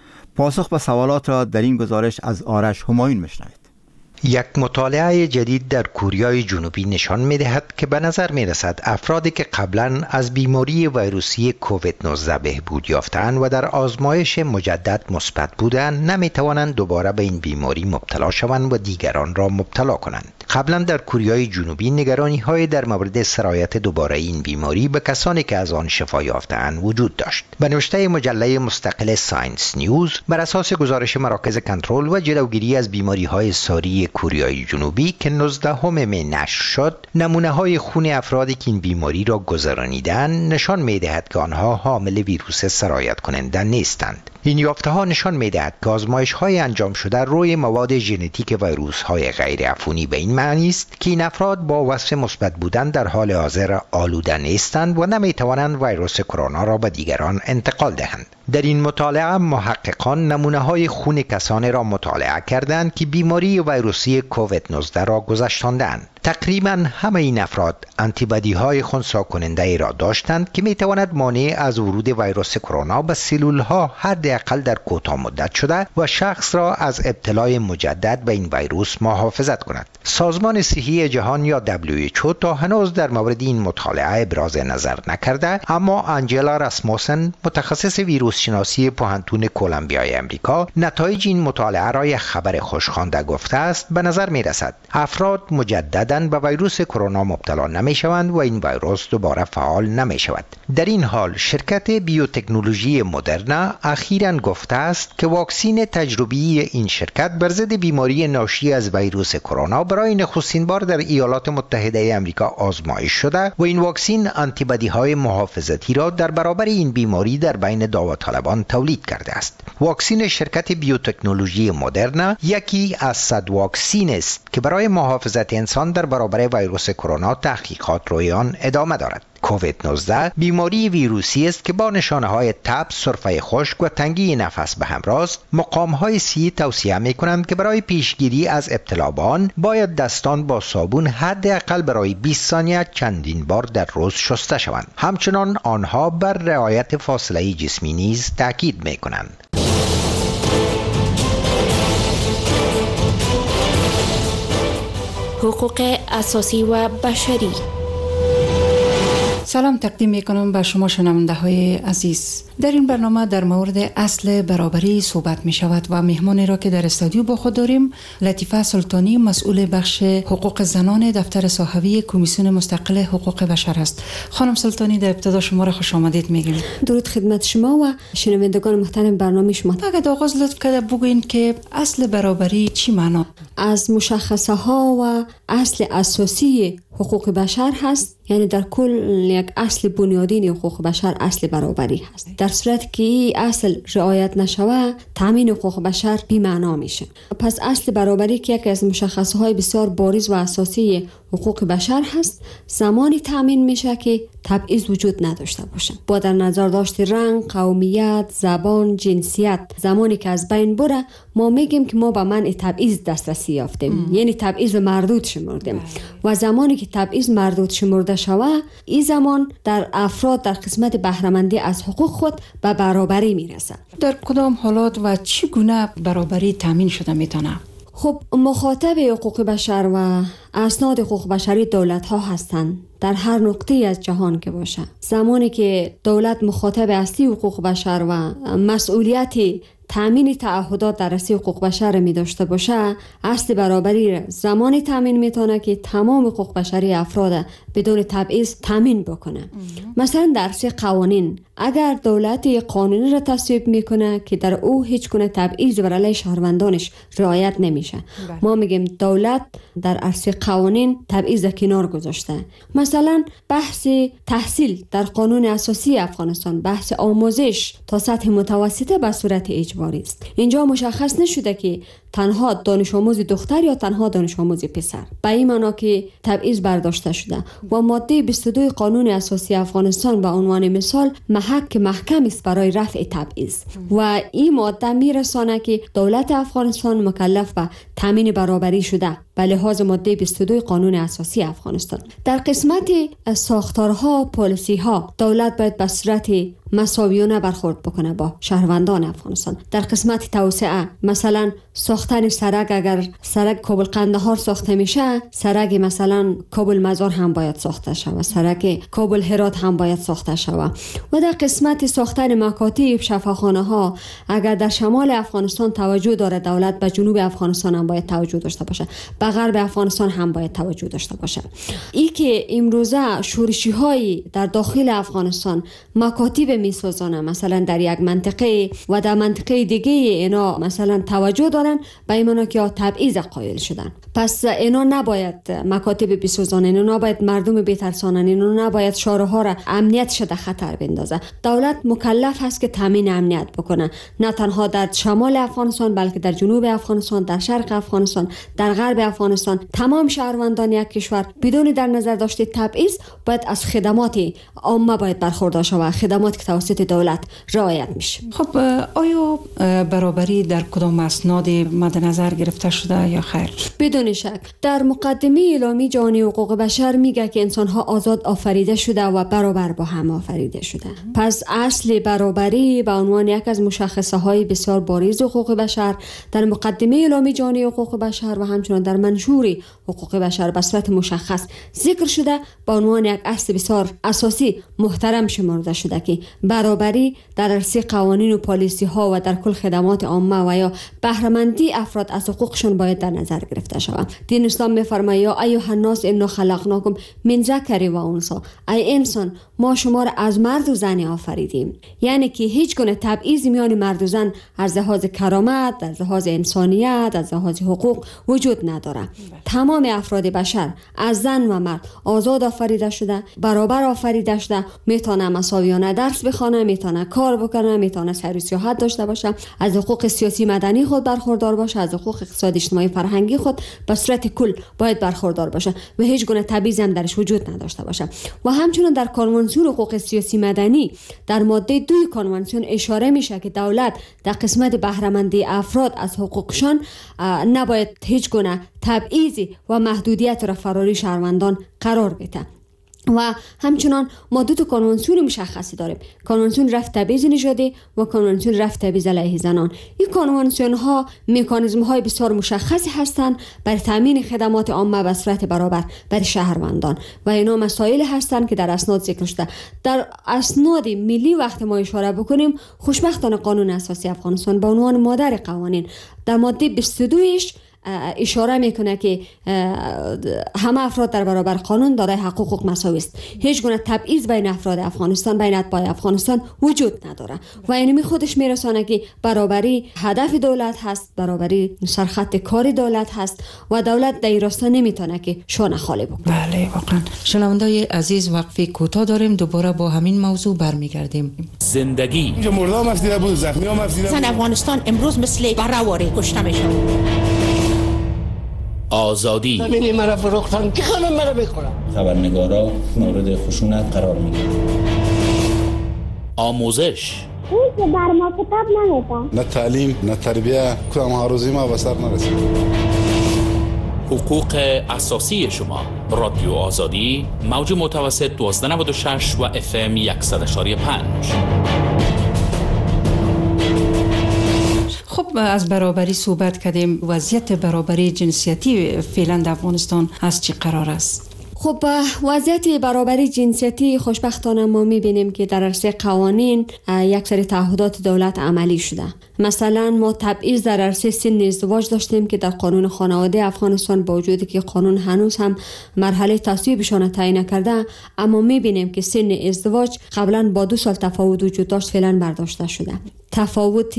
پاسخ به سوالات را در این گزارش از آرش همایون میشنوید. یک مطالعه جدید در کره جنوبی نشان می‌دهد که به نظر می‌رسد افرادی که قبلا از بیماری ویروسی کووید نوزده بهبود یافتند و در آزمایش مجدد مثبت بودند نمی‌توانند دوباره به این بیماری مبتلا شوند و دیگران را مبتلا کنند. قبلا در کره جنوبی نگرانی‌های در مورد سرایت دوباره این بیماری به کسانی که از آن شفا یافته‌اند وجود داشت. به نوشته مجله مستقل ساینس نیوز، بر اساس گزارش مراکز کنترل و جلوگیری از بیماری‌های ساری کره جنوبی که نوزدهم می نشر شد، نمونه‌های خون افرادی که این بیماری را گذرانیدند نشان می‌دهد که آنها حامل ویروس سرایت کننده نیستند. این یافته‌ها نشان می‌دهد که آزمایش‌های انجام شده روی مواد ژنتیک ویروس‌های غیر عفونی به این معنی است که این افراد با وصف مثبت بودن در حال حاضر آلوده نیستند و نمی‌توانند ویروس کرونا را به دیگران انتقال دهند. در این مطالعه محققان نمونه‌های خون کسانی را مطالعه کردند که بیماری ویروسی کووید نوزده را گذشتاندند. تقریبا همه این افراد آنتیبادی‌های خنثی کننده ای را داشتند که می‌تواند مانع از ورود ویروس کرونا به سلول‌ها حداقل در کوتاه مدت شده و شخص را از ابتلای مجدد به این ویروس محافظت کند. سازمان صحی جهان یا دبلیو اچ او تا هنوز در مورد این مطالعه ابراز نظر نکرده، اما آنجلا راسموسن، متخصص ویروس شناسی پوهنتون کلمبیای امریکا، نتایج این مطالعه را یک خبر خوشخوانده گفته است. به نظر می‌رسد افراد مجدداً به ویروس کرونا مبتلا نمی‌شوند و این ویروس دوباره فعال نمی‌شود. در این حال شرکت بیوتکنولوژی مدرنا اخیراً گفته است که واکسن تجربی این شرکت بر ضد بیماری ناشی از ویروس کرونا برای نخستین بار در ایالات متحده آمریکا آزمایش شده و این واکسن آنتیبادی‌های محافظتی را در برابر این بیماری در بین داوطلبان تولید کرده است. واکسن شرکت بیوتکنولوژی مدرنا یکی از صد واکسن است که برای محافظت انسان در برابر ویروس کرونا تحقیقات روی آن ادامه دارد. کووید نوزده بیماری ویروسی است که با نشانه‌های تب، سرفه خشک و تنگی نفس به همراه است. مقام‌های صحی توصیه می‌کنند که برای پیشگیری از ابتلا به آن باید دستان با صابون حداقل برای بیست ثانیه چندین بار در روز شسته شوند. همچنان آنها بر رعایت فاصله جسمی نیز تاکید می‌کنند. حقوق اساسی و بشری. سلام تقدیم میکنم به شما شنونده های عزیز. در این برنامه در مورد اصل برابری صحبت می شود و مهمانی را که در استودیو با خود داریم لطیفه سلطانی، مسئول بخش حقوق زنان دفتر صحوی کمیسیون مستقل حقوق بشر است. خانم سلطانی، در ابتدا شما را خوش آمدید میگیم. درود خدمت شما و شنوندگان محترم برنامه شما. اگر آغاز لطف کرده بگوین که اصل برابری چی معنا؟ از مشخصه ها و اصل اساسی حقوق بشر هست، یعنی در کل یک اصل بنیادین حقوق بشر اصل برابری هست. در صورت که این اصل رعایت نشوه تامین حقوق بشر بی معنا میشه. پس اصل برابری که یکی از مشخصه های بسیار بارز و اساسی حقوق بشر هست، زمانی تامین میشه که تبعیض وجود نداشته باشه. با در نظر داشت رنگ، قومیت، زبان، جنسیت، زمانی که از بین بره ما میگیم که ما به منع تبعیض دسترسی یافتیم، یعنی تبعیض مردود شمردیم. و زمانی که تبعیض مردود شمرده شوه، این زمان در افراد در قسمت بهره‌مندی از حقوق خود به برابری میرسه. در کدام حالات و چگونه برابری تامین شده میتونه؟ خب مخاطب حقوق بشر و اسناد حقوق بشری دولت ها هستند، در هر نقطه از جهان که باشه. زمانی که دولت مخاطب اصلی حقوق بشر و مسئولیت تامین تعهدات در راسته حقوق بشر می داشته باشه، اصل برابری زمانی تامین میتونه که تمام حقوق بشری افراد بدون تبعیض تامین بکنه. مثلا در راسته قوانین، اگر دولت قانونی را تصویب میکنه که در او هیچ گونه تبعیض بر علیه شهروندانش رعایت نمیشه، ما میگیم دولت در عرصه قوانین تبعیض کنار گذاشته. مثلا بحث تحصیل در قانون اساسی افغانستان، بحث آموزش تا سطح متوسطه به صورت اجباری است. اینجا مشخص نشده که تنها دانش آموز دختر یا تنها دانش آموز پسر، به این معنا که تبعیض برداشته شده. و ماده بیست و دو قانون اساسی افغانستان به عنوان مثال محک محکم است برای رفع تبعیض و این ماده میرسانه که دولت افغانستان مکلف به تامین برابری شده به لحاظ ماده بیست و دو قانون اساسی افغانستان. در قسمت ساختارها، پالیسی‌ها، دولت باید به صورت مساویانه برخورد بکنه با شهروندان افغانستان. در قسمت توسعه، مثلا ساختن سرک، اگر سرک کابل قندهار ساخته میشه، سرک مثلا کابل مزار هم باید ساخته شود، سرک کابل هرات هم باید ساخته شود. و در قسمت ساختن مکاتب، شفاخانه ها، اگر در شمال افغانستان توجه داره دولت، به جنوب افغانستان هم باید توجه داشته باشه، به غرب افغانستان هم باید توجه داشته باشه. ای که امروزه شورشی های در داخل افغانستان مکاتب میسازانه، مثلا در یک منطقه و در منطقه دیگه اینا مثلا توجه دارن، به این معنا که تبعیض قائل شدن. پس اینا نباید مکاتب بسازانن، اینا نباید مردم بترسانن، اینا نباید شارها را امنیت شده خطر بندازه. دولت مکلف هست که تامین امنیت بکنه، نه تنها در شمال افغانستان بلکه در جنوب افغانستان، در شرق افغانستان، در غرب افغانستان. تمام شهروندان یک کشور بدون در نظر داشته تبعیض باید از خدمات عامه باید برخوردار شود، خدمات که توسط دولت رعایت میشه. خب آیا برابری در کدام اسناد مد نظر گرفته شده یا خیر؟ بدون شک در مقدمه اعلامی جهانی حقوق بشر میگه که انسان‌ها آزاد آفریده شده و برابر با هم آفریده شده. پس اصل برابری به عنوان یک از مشخصه های بسیار بارز حقوق بشر در مقدمه اعلامی جهانی حقوق بشر و همچنین در منشور حقوق بشر به صورت مشخص ذکر شده، به عنوان یک اصل بسیار اساسی محترم شمرده شده که برابری در عرصه قوانین و پالیسی ها و در کل خدمات عامه و یا بهره‌مندی افراد از حقوقشون باید در نظر گرفته شود. دین اسلام می‌فرماید یا ایها الناس انا خلقناکم من ذکر و انثی، ای انسان ما شما را از مرد و زن آفریدیم. یعنی که هیچ گونه تبعیض میان مرد و زن از لحاظ کرامت، از لحاظ انسانیت، از لحاظ حقوق وجود نداره. تمام افراد بشر از زن و مرد آزاد آفریده شده، برابر آفریده شده، میتونه مساویانه درس بخونه، میتونه کار بکنه، میتونه سیر و سیاحت داشته باشه، از حقوق سیاسی مدنی خود برخوردار باشه، از حقوق اقتصادی اجتماعی فرهنگی خود به صورت کل باید برخوردار باشه و هیچ گونه تبعیض هم درش وجود نداشته باشه. و همچنین در کنوانسیون حقوق سیاسی مدنی در ماده دو کنوانسیون اشاره میشه که دولت در قسمت بهره‌مندی افراد از حقوقشان نباید هیچ گونه تبعیضی و محدودیت را فراری شهروندان قرار بده. و همچنان ما دو تا کنوانسیون مشخصی داریم، کنوانسیون رفع تبعیض نژادی و کنوانسیون رفع تبعیض علیه زنان. این کنوانسیون ها مکانیزم های بسیار مشخصی هستند برای تامین خدمات عامه به صورت برابر برای شهروندان و اینا مسائل هستند که در اسناد ذکر شده. در اسناد ملی وقت ما اشاره بکنیم، خوشبختانه قانون اساسی افغانستان به عنوان مادر قوانین در ماده بیست و دو اشاره میکنه که همه افراد در برابر قانون دارای حقوق مساوی است. هیچ گونه تبعیض بین افراد افغانستان، بین اتباع افغانستان وجود نداره و اینمی خودش میرسانه که برابری هدف دولت هست، برابری سرخط کار دولت هست و دولت در این راستا نمیتونه که شانه خالی بکنه. بله واقعا. شنوندای عزیز، وقفه کوتاه داریم، دوباره با همین موضوع برمیگردیم. زندگی اینجا مردم افسیده بود، زخمی هم افسیده بود. افغانستان امروز مثل بره‌واره کشته میشه. آزادی زمینی مرا فروختن که خانم مرا بخورم. خبرنگارا مورد خشونت قرار میگیرن. آموزش این که بر ما کتاب نمیدن، نه تعلیم نه تربیه، کدام هاروزی ما به سر نرسید. حقوق اساسی شما. رادیو آزادی، موج متوسط دوازده نود و شش و اف ام صد و یک و پنج. خب از برابری صحبت کردیم. وضعیت برابری جنسیتی فعلا در افغانستان از چی قرار است؟ خب وضعیت برابری جنسیتی خوشبختانه ما میبینیم که در عرصه قوانین یک سری تعهدات دولت عملی شده. مثلا ما تبعیض در عرصه سن ازدواج داشتیم که در قانون خانواده افغانستان با وجودی که قانون هنوز هم مرحله تصویبشان تعیین نکرده، اما میبینیم که سن ازدواج قبلا با دو سال تفاوت وجود داشت، فعلا برداشته شده. تفاوت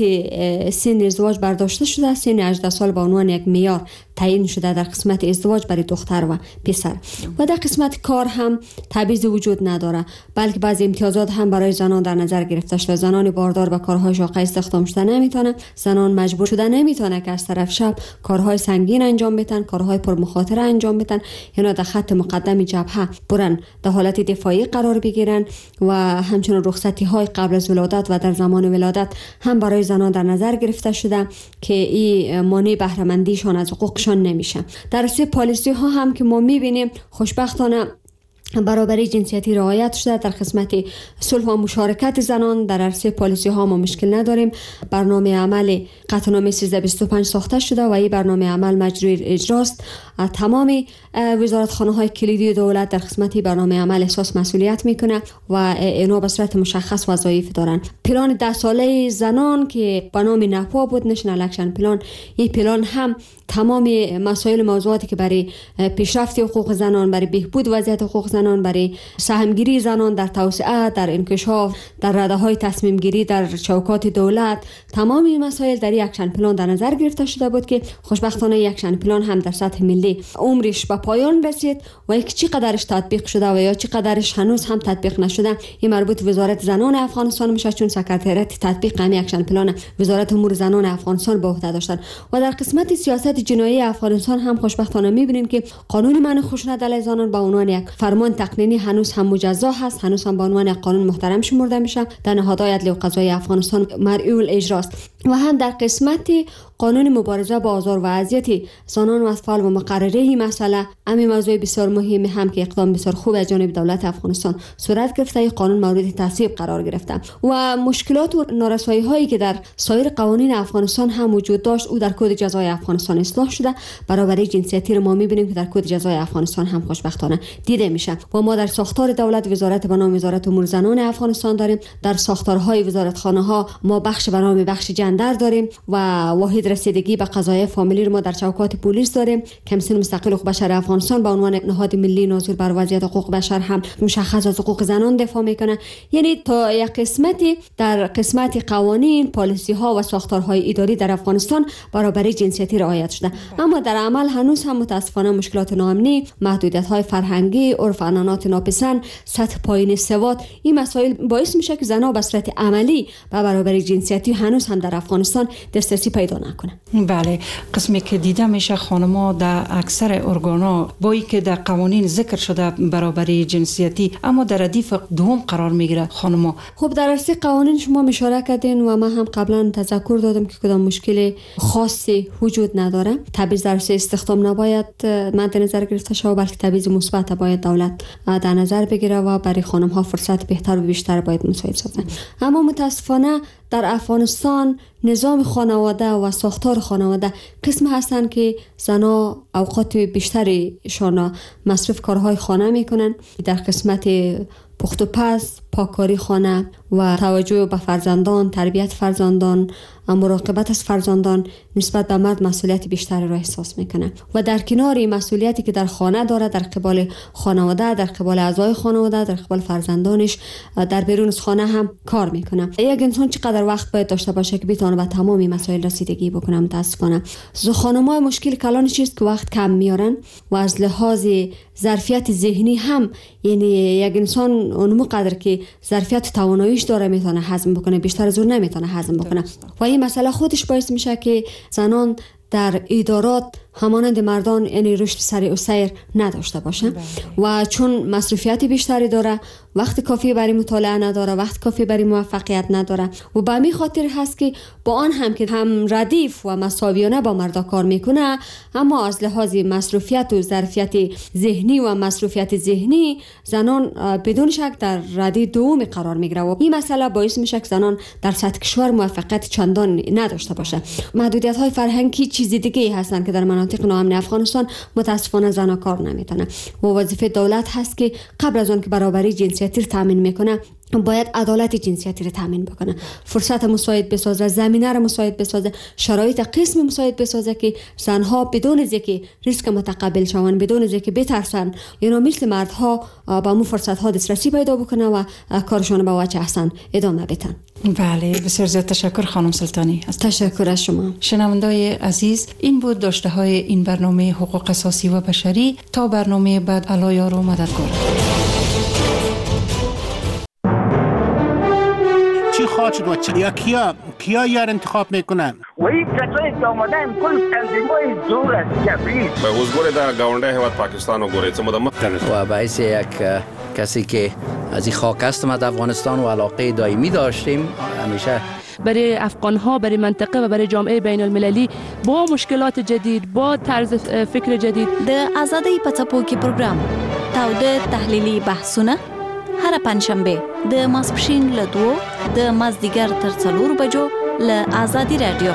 سن ازدواج برداشته شده، سن هجده سال به عنوان یک معیار تعیین شده در قسمت ازدواج برای دختر و پسر. و در قسمت کار هم تبعیض وجود نداره، بلکه بعضی امتیازات هم برای زنان در نظر گرفته شده. زنان باردار به کارهای شاقه استخدام شده نمیتونه، زنان مجبور شده نمیتونه که از طرف شب کارهای سنگین انجام بدن، کارهای پرمخاطره انجام بدن، یا در خط مقدم جبهه برن در حالت دفاعی قرار بگیرن. و همچنین رخصتی های قبل از ولادت و در زمان ولادت هم برای زنان در نظر گرفته شده که این مانع بهره مندیشان از حقوقشان نمیشه. در راسته پالیسی ها هم که ما میبینیم خوشبختانه برابری جنسیتی رعایت شده. در قسمت صلح و مشارکت زنان در عرصه پالیسی ها ما مشکل نداریم. برنامه عمل قطعنامه سیزده بیست و پنج ساخته شده و این برنامه عمل مجروی اجراست. تمام وزارتخانه های کلیدی دولت در قسمت برنامه عمل احساس مسئولیت میکنه و اینا به صورت مشخص وظایف دارن. پلان ده ساله زنان که به نام نپا بود، نشنال اکشن پلان، این پلان هم تمام مسائل موضوعاتی که برای پیشرفت حقوق زنان، برای بهبود وضعیت حقوق زنان، برای سهمگیری زنان در توسعه، در انکشاف، در رده‌های تصمیم گیری در چوکات دولت، تمام این مسائل در یک اکشن پلان در نظر گرفته شده بود که خوشبختانه یک اکشن پلان هم در سطح ملی عمرش به پایان رسید و یک چقدرش تطبیق شده و یا چقدرش هنوز هم تطبیق نشده این مربوط وزارت زنان افغانستان میشه، چون سکرتریات تطبیق همین اکشن پلان وزارت امور زنان افغانستان به عهده داشتن. و در قسمت سیاست جنایی افغانستان هم خوشبختانه میبینیم که قانون منع خشونت علیه زنان به عنوان یک فرمان تقنینی هنوز هم مجزا هست، هنوز هم به عنوان یک قانون محترم شمرده میشه، در نهادهای عدلی و قضایی افغانستان مرئی الاجراست. و هم در قسمت قانون مبارزه با آزار و اذیت زنان و اطفال و مقرره این مسئله، همین موضوع بسیار مهمی هم که اقدام بسیار خوب از جانب دولت افغانستان صورت گرفته، این قانون مورد تصویب قرار گرفته. و مشکلات و نارسایی هایی که در سایر قوانین افغانستان هم وجود داشت او در کد جزای افغانستان اصلاح شده. برابری جنسیتی رو ما میبینیم که در کد جزای افغانستان هم خوشبختانه دیده میشه. و ما در ساختار دولت وزارت به نام وزارت امور زنان افغانستان داریم، در ساختارهای وزارتخانه ها ما بخش به نام بخش جندر داریم و واحد رسیدگی به قضایای فامیلی رو ما در چوکات پلیس داریم. کمیسیون مستقل حقوق بشر افغانستان به عنوان نهاد ملی ناظر بر وضعیت حقوق بشر هم مشخص از حقوق زنان دفاع میکنه. یعنی تا یک قسمتی در قسمت قوانین، پالیسی ها و ساختارهای اداری در افغانستان برابری جنسیتی رعایت شده، اما در عمل هنوز هم متاسفانه مشکلات ناامنی، محدودیت های فرهنگی، عرف عنعنات ناپسند، سطح پایین سواد، این مسائل باعث میشه که زنها به صورت عملی به برابری جنسیتی هنوز هم در افغانستان دسترسی پیدا نکنه. بله، قسمی که دیده میشه خانم‌ها در اکثر ارگانا با اینکه در قوانین ذکر شده برابری جنسیتی، اما در ردیف دوم قرار میگیره خانم‌ها. خب در اصل قوانین شما اشاره کردین و من هم قبلا تذکر دادم که کدام مشکل خاصی وجود نداره. تبعیض در استخدام نباید مد نظر گرفته شود، بلکه تبعیض مثبت باید دولت در نظر بگیره و برای خانم‌ها فرصت بهتر و بیشتر باید مساعد سازن. اما متاسفانه در افغانستان نظام خانواده و ساختار خانواده قسم هستن که زنها اوقات بیشتریشان مصرف کارهای خانه میکنن. در قسمت پخت و پز، پاکاری خانه و توجه به فرزندان، تربیت فرزندان، مراقبت از فرزندان نسبت به مرد مسئولیت بیشتری را احساس میکنه و در کنار مسئولیتی که در خانه داره، در قبال خانواده، در قبال اعضای خانواده، در قبال فرزندانش، در بیرون از خانه هم کار میکنه. یک انسان چقدر وقت باید داشته باشه که بتونه به تمامی مسائل رسیدگی بکنه؟ متاسفانه خانم‌ها مشکل کلان چیست که وقت کم میارن و از لحاظ ظرفیت ذهنی هم، یعنی یک انسان اون قدر که ظرفیت تواناییش داره میتونه هضم بکنه، بیشتر از اون نمیتونه هضم بکنه و این مسئله خودش باعث میشه که زنان در ادارات همانند مردان یعنی رشد سریع و سیر نداشته باشه و چون مصروفیت بیشتری داره، وقت کافی برای مطالعه نداره، وقت کافی برای موفقیت نداره و به همین خاطر هست که با آن هم که هم ردیف و مساویانه با مردا کار میکنه، اما از لحاظ مصروفیت و ظرفیت ذهنی و مصروفیت ذهنی زنان بدون شک در ردی دوم قرار میگیره و این مسئله باعث میشه که زنان در سطح کشور موفقیت چندان نداشته باشه. محدودیت های فرهنگی چیز دیگه هستن که در مناطق ناامن افغانستان متاسفانه زنها کار نمیتونن و وظیفه دولت هست که قبل از اون که برابری جنسیتی رو تامین میکنه باید عدالت جنسیتی رو تامین بکنه، فرصت مساعد بسازه، زمینه رو مساعد بسازه، شرایط قسم مساعد بسازه که زنها بدون از اینکه ریسک متقبل شون، بدون از اینکه بترسن، یعنی مثل مردها با مو فرصت ها دسترسی پیدا بکنه و کارشون با وجه احسن ادامه بدن. بله، بسیار زیاد تشکر خانم سلطانی. تشکر از شما. شنوندای عزیز، این بود داشته های این برنامه حقوق اساسی و بشری. تا برنامه بعد، الله یار و مددگار. چی خواهد شد و چی یا کیا کیا یار انتخاب میکنن و این کسایی که آمدن کل تنظیمای زور است کبرید به حضور در گاونده هیواد پاکستان و گوره چه مدام و باعث یک کسی که از این خاک هستم از افغانستان و علاقه دائمی داشتیم همیشه برای افغان ها، برای منطقه و برای جامعه بین المللی با مشکلات جدید، با طرز فکر جدید. د آزادۍ په څپو کې پروګرام تاوده تحلیلي بحثونه هر پنځشنبه د ماسپښین له دوو د مازدیګر تر څلورو بجو له آزادي رادیو.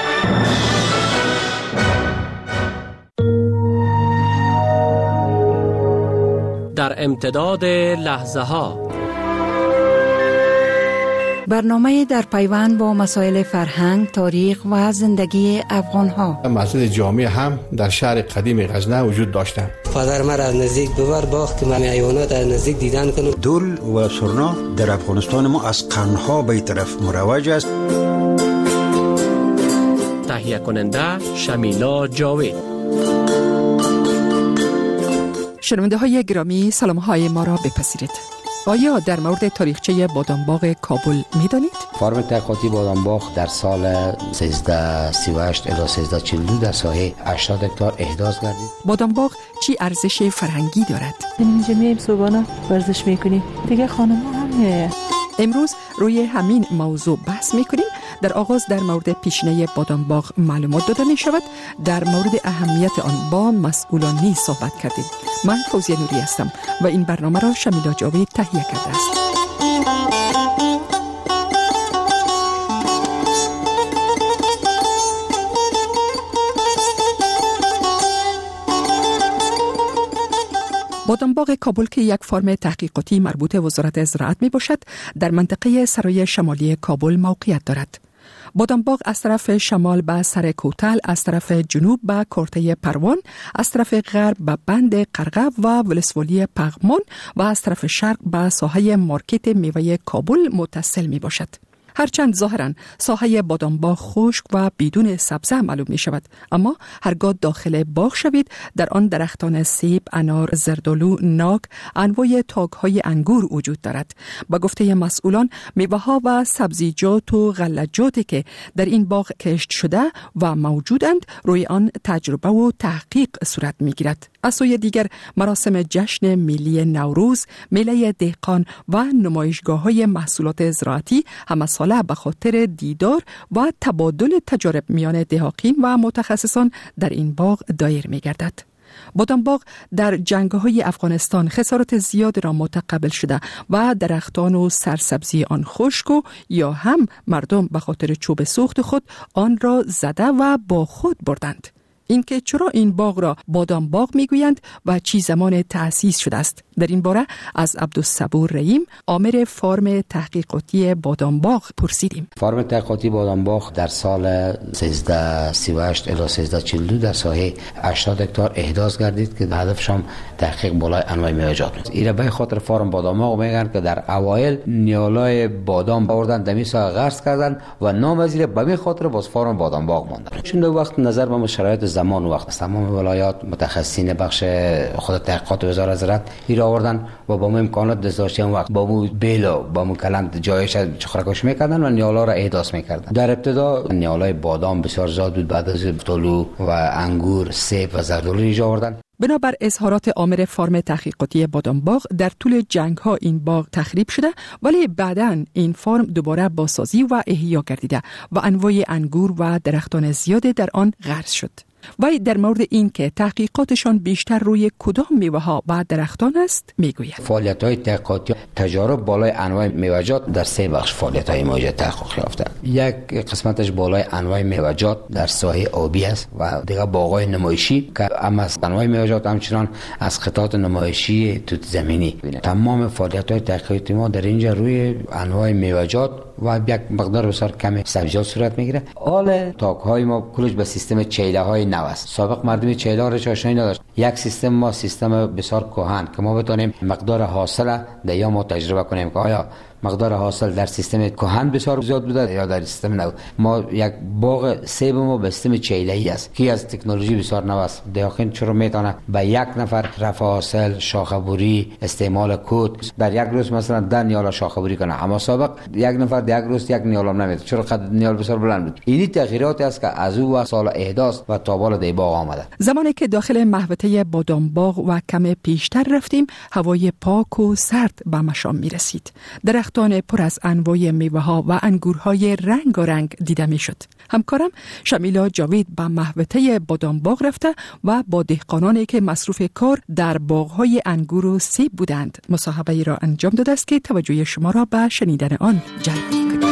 در امتداد لحظه ها برنامه در پیوند با مسائل فرهنگ، تاریخ و زندگی افغان ها. مسجد جامع هم در شهر قدیم غزنه وجود داشتند. پدر من از نزدیک ببر باخت که من حیوانات از نزدیک دیدن کنم. دول و سرنا در افغانستان ما از قرنها به طرف مروج است. تهیه کننده شمیلا جاوید. شنونده های گرامی، سلام های ما را بپذیرید. آیا در مورد تاریخچه بادامباغ کابل می دانید؟ فارم تحقیقاتی بادامباغ در سال سیزده سی و هشت الی سیزده چهل و دو در ساحه هشتاد هکتار احداث گردید. بادامباغ چی ارزش فرهنگی دارد؟ اینجا میایم صبحانه ورزش میکنیم، دیگه خانم هم میایم. امروز روی همین موضوع بحث میکنیم. در آغاز در مورد پیشینه بادامباغ معلومات داده می شود. در مورد اهمیت آن با مسئولان نیز صحبت کردیم. من فوزیه نوری هستم و این برنامه را شمیلا جاوید تهیه کرده است. بادامباغ کابل که یک فرم تحقیقاتی مربوط وزارت زراعت می باشد، در منطقه سرای شمالی کابل موقعیت دارد. بادامباغ از طرف شمال به سر کوتل، از طرف جنوب به کرته پروان، از طرف غرب به بند قرقب و ولسوالی پغمان و از طرف شرق به ساحه مارکت میوه کابل متصل می باشد. هرچند ظاهراً ساحه بادامباغ خشک و بدون سبزه معلوم می شود، اما هرگاه داخل باغ شوید در آن درختان سیب، انار، زردالو، ناک، انواع تاک‌های انگور وجود دارد. با گفته مسئولان میوه‌ها و سبزیجات و غلجاتی که در این باغ کشت شده و موجودند روی آن تجربه و تحقیق صورت می‌گیرد. از سوی دیگر مراسم جشن ملی نوروز، میله دهقان و نمایشگاه‌های محصولات زراعتی همه ساله به خاطر دیدار و تبادل تجارب میان دهقان و متخصصان در این باغ دایر می‌گردد. بادامباغ در جنگ‌های افغانستان خسارات زیاد را متقبل شده و درختان و سرسبزی آن خشک و یا هم مردم به خاطر چوب سوخت خود آن را زده و با خود بردند. اینکه چرا این باغ را بادامباغ میگویند و چی زمان تأسیس شده است، در این باره از عبدالصبور رحیم، آمر فارم تحقیقاتی بادامباغ پرسیدیم. فارم تحقیقاتی بادامباغ در سال سیزده سی و هشت الی سیزده چهل و دو در ساحه هشتاد هکتار احداث گردید که هدفش هم تحقیق بالای انواع میوه‌جات است. ایرا به خاطر فارم بادامباغ میگن که در اوایل نیالای بادام آوردن دمی ساحه غرس کردن و نام از به می خاطر باز فارم بادامباغ ماندن. چون دو وقت نظر به شرایط زمان و وقت تمام ولایات متخصصین بخش خود تحقیقات وزارت زراعت ایرا آوردن و با امکانات داشتن وقت با مو بیلا با مو کلند جایش چخرکش میکردن و نیالا را احداث میکردن. در ابتدا نیالای بادام بسیار زیاد بود، بعد از طلو و انگور، سیب و زردالو ایجاد آوردن. بنابر اظهارات آمر فارم تحقیقاتی بادامباغ در طول جنگ ها این باغ تخریب شده، ولی بعداً این فارم دوباره بازسازی و احیا گردیده و انواع انگور و درختان زیاد در آن غرس شد. وی در مورد این که تحقیقاتشان بیشتر روی کدام میوه‌ها و درختان است میگوید. فعالیت‌های تحقیقاتی تجارب بالای انواع میوه‌جات در سه بخش فعالیت‌های موجه تحقیق یافته. یک قسمتش بالای انواع میوه‌جات در ساحه آبی است و دیگه باغ‌های نمایشی که هم از انواع میوه‌جات همچنان از قطعات نمایشی توت زمینی. تمام فعالیت‌های تحقیقاتی ما در اینجا روی انواع میوه‌جات و یک مقدار بسیار کمی سبزیجات صورت میگیره. حال تاک‌های ما کلش به سیستم چیله‌های نو است. سابق مردم چیله‌ها را آشنایی نداشت. یک سیستم ما سیستم بسیار کهن که ما بتونیم مقدار حاصل در یا ما تجربه کنیم که آیا مقدار حاصل در سیستم کهن بسیار زیاد بوده یا در سیستم نو. ما یک باغ سیب ما به سیستم چیله‌ای است که از تکنولوژی بسیار نو است. دقیقاً چرا میتونه به یک نفر رفع حاصل، شاخه‌بری، استعمال کود در یک روز مثلا ده نیال شاخه‌بری کنه، اما سابق یک نفر در یک روز یک نیال هم نمیتونه. چرا قد نیال بسیار بلند بود. این تغییراتی است که از او و سال احداث و تا بالا در باغ آمده. زمانی که داخل محوطه بادامباغ و کم پیشتر رفتیم، هوای پاک و سرد به مشام میرسید. درختان پر از انواع میوه‌ها و انگورهای رنگارنگ دیده میشد. همکارم شمیلا جاوید به محوطه بادامباغ رفته و با دهقانانی که مصروف کار در باغ‌های انگور و سیب بودند مصاحبه ای را انجام داده است که توجه شما را به شنیدن آن جلب می‌کند.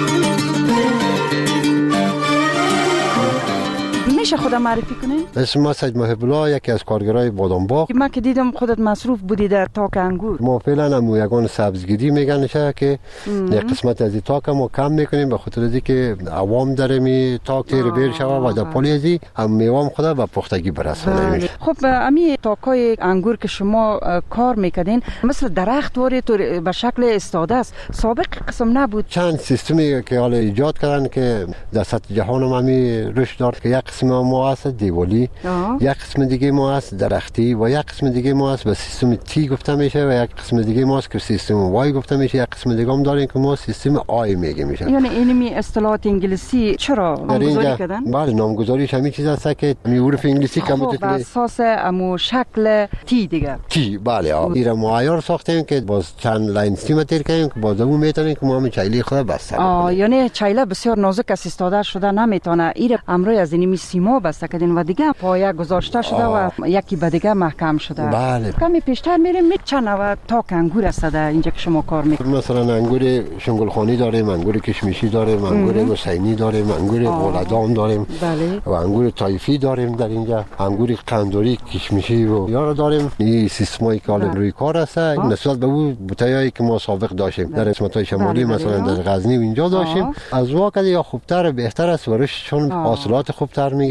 میشه خودم معرفی کنین؟ اسم ما سید محب الله، یکی از کارگرای بادامباغ. ما که دیدم خودت مصروف بودی در تاک انگور. ما فعلا هم یگان سبزگیری میگنشه که یک قسمت از این تاک ما کم میکنیم به خاطر از که عوام در می تاک تیر بیر شوه و در پلی ازی هم میوام خدا و پختگی برسونه. خب امی تاکای انگور که شما کار میکردین مثل درخت واره تو به شکل استاده است، سابق قسم نبود. چند سیستمی که حالا ایجاد کردن که در سطح جهان هم همی رشد دارد که یک قسم ما هست دیوالی، یک قسم دیگه ما هست درختی و یک قسم دیگه ما هست به سیستم تی گفته میشه و یک قسم دیگه ما هست که سیستم وای گفته میشه. یک قسم دیگه هم داریم که ما سیستم آی میگه میشه. یعنی اینمی اصطلاحات انگلیسی چرا نامگذاری کردن؟ بله نامگذاریش همین چیز است که می حروف انگلیسی که بر اساس امو شکل تی دیگه. تی بله. ایرا معیار ساختیم که باز چند لاین سیمتر کنیم که باز اون میتونیم که ما هم چایله خود بسته آ یعنی چایله بسیار نازک است، استاده شده نمیتونه. ایرا امروز از اینمی سیما بسته کردین و دیگه پایه گذاشته شده و یکی به دیگه محکم شده. بله. کمی پیشتر میریم می چند نوع تاک انگور است در اینجا که شما کار میکنید؟ مثلا انگور شنگلخانی داریم، انگور کشمیشی داریم، انگور حسینی داریم، انگور ولدام داریم. بله. و انگور طایفی داریم در اینجا، انگور قندوری کشمیشی و یارو داریم. این سیستمایی که روی کار است نسبت به اون بوتایی که ما سابق داشتیم در قسمت‌های شمالی مثلا در غزنی و اینجا داشتیم. از واقع یا خوبتر بهتر است ورش چون حاصلات خوبتر میگیره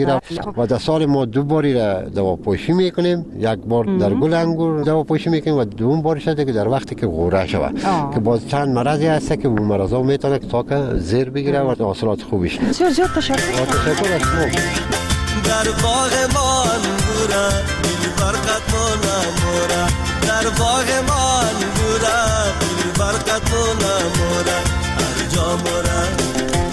میگیره و در سال ما دو باری را دواپوشی میکنیم. یک بار در گل انگور دواپوشی میکنیم و دوم بارش که در وقتی که غوره شود که باز چند مرضی هست که اون مرضا میتونه تا که زیر بگیره و حاصلات خوبی شه. زیاد زیاد تشکر. تشکر از شما. در باغ ما انگوره دل برکت مولا مورا، در باغ ما انگوره دل برکت مولا مورا، هر جا مورا.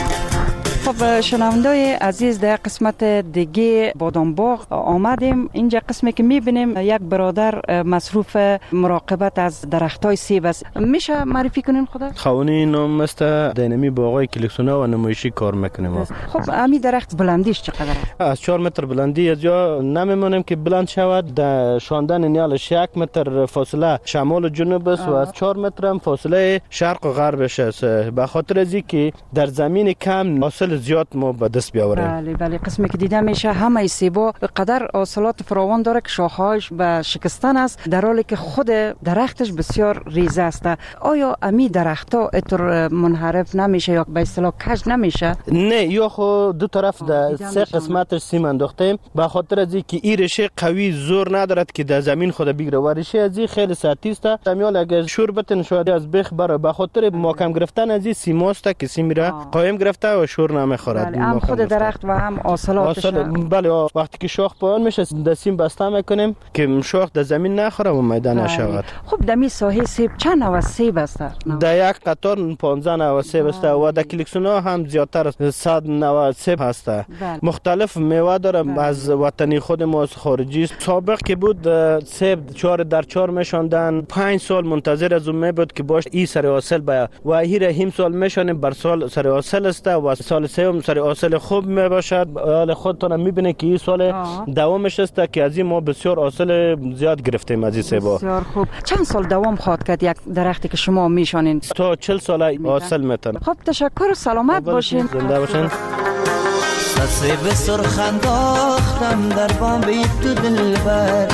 خب شنوندای عزیز، در قسمت دیگه بادام باغ آمدیم. اینجا قسمی که میبینیم یک برادر مصروف مراقبت از درختای سیب است. میشه معرفی کنین خدا؟ خوانی نام مثل دینمی باغای کلکسونا و نمایشی کار میکنیم. خب امی درخت بلندیش چقدر است؟ از چهار متر بلندی از جا نمیمونیم که بلند شود. در شاندن نیالش یک متر فاصله شمال و جنوب است و از چهار متر هم فاصله شرق و غربش است. به خاطر از اینکه در زمین کم حاصل زیاد ما به دست بیاوریم. بله بله، قسمی که دیده میشه همه سیبا قدر حاصلات فراوان داره که شاخه‌هاش به شکستن است، در حالی که خود درختش بسیار ریزه است. آیا امی درخت‌ها اینطور منحرف نمیشه یا به اصطلاح کج نمیشه؟ نه، یا خود دو طرف در سه قسمتش سیم انداختیم به خاطر از اینکه این ریشه قوی زور ندارد که در زمین خود بگیره و ریشه از این خیلی سطحی است. امیال اگر شور بتن شاید از بخ بره به خاطر محکم گرفتن از این سیماست که سیم را قایم گرفته و شور نمیخورد. بله، هم خود درخت و هم حاصلاتش. بله، وقتی که شاخ پایان میشه دستیم بسته میکنیم که شاخ در زمین نخوره و میدان نشود. خب در می ساحه سیب چند نوع سیب است؟ در یک قطار پانزده نوع سیب است و در کلکسونا هم زیادتر از صد نوع سیب هست. مختلف میوه داره از وطنی خود ما از خارجی. سابق که بود سیب چهار در چهار میشوندن، پنج سال منتظر از اون میبود که باش این سر حاصل بیا و هیر هیم سال میشونیم بر سال سر حاصل است و سال سوم سر حاصل خوب می باشد. حال خودتون میبینه که این سال دوامش است که از این ما بسیار حاصل زیاد گرفتیم از این سیبا. بسیار خوب. چند سال دوام خواهد کرد یک درختی که شما میشانین؟ تا چهل سال حاصل میتونه. خب تشکر و سلامت باشین. زنده باشین. سیب سرخ انداختم در بام تو دلبر،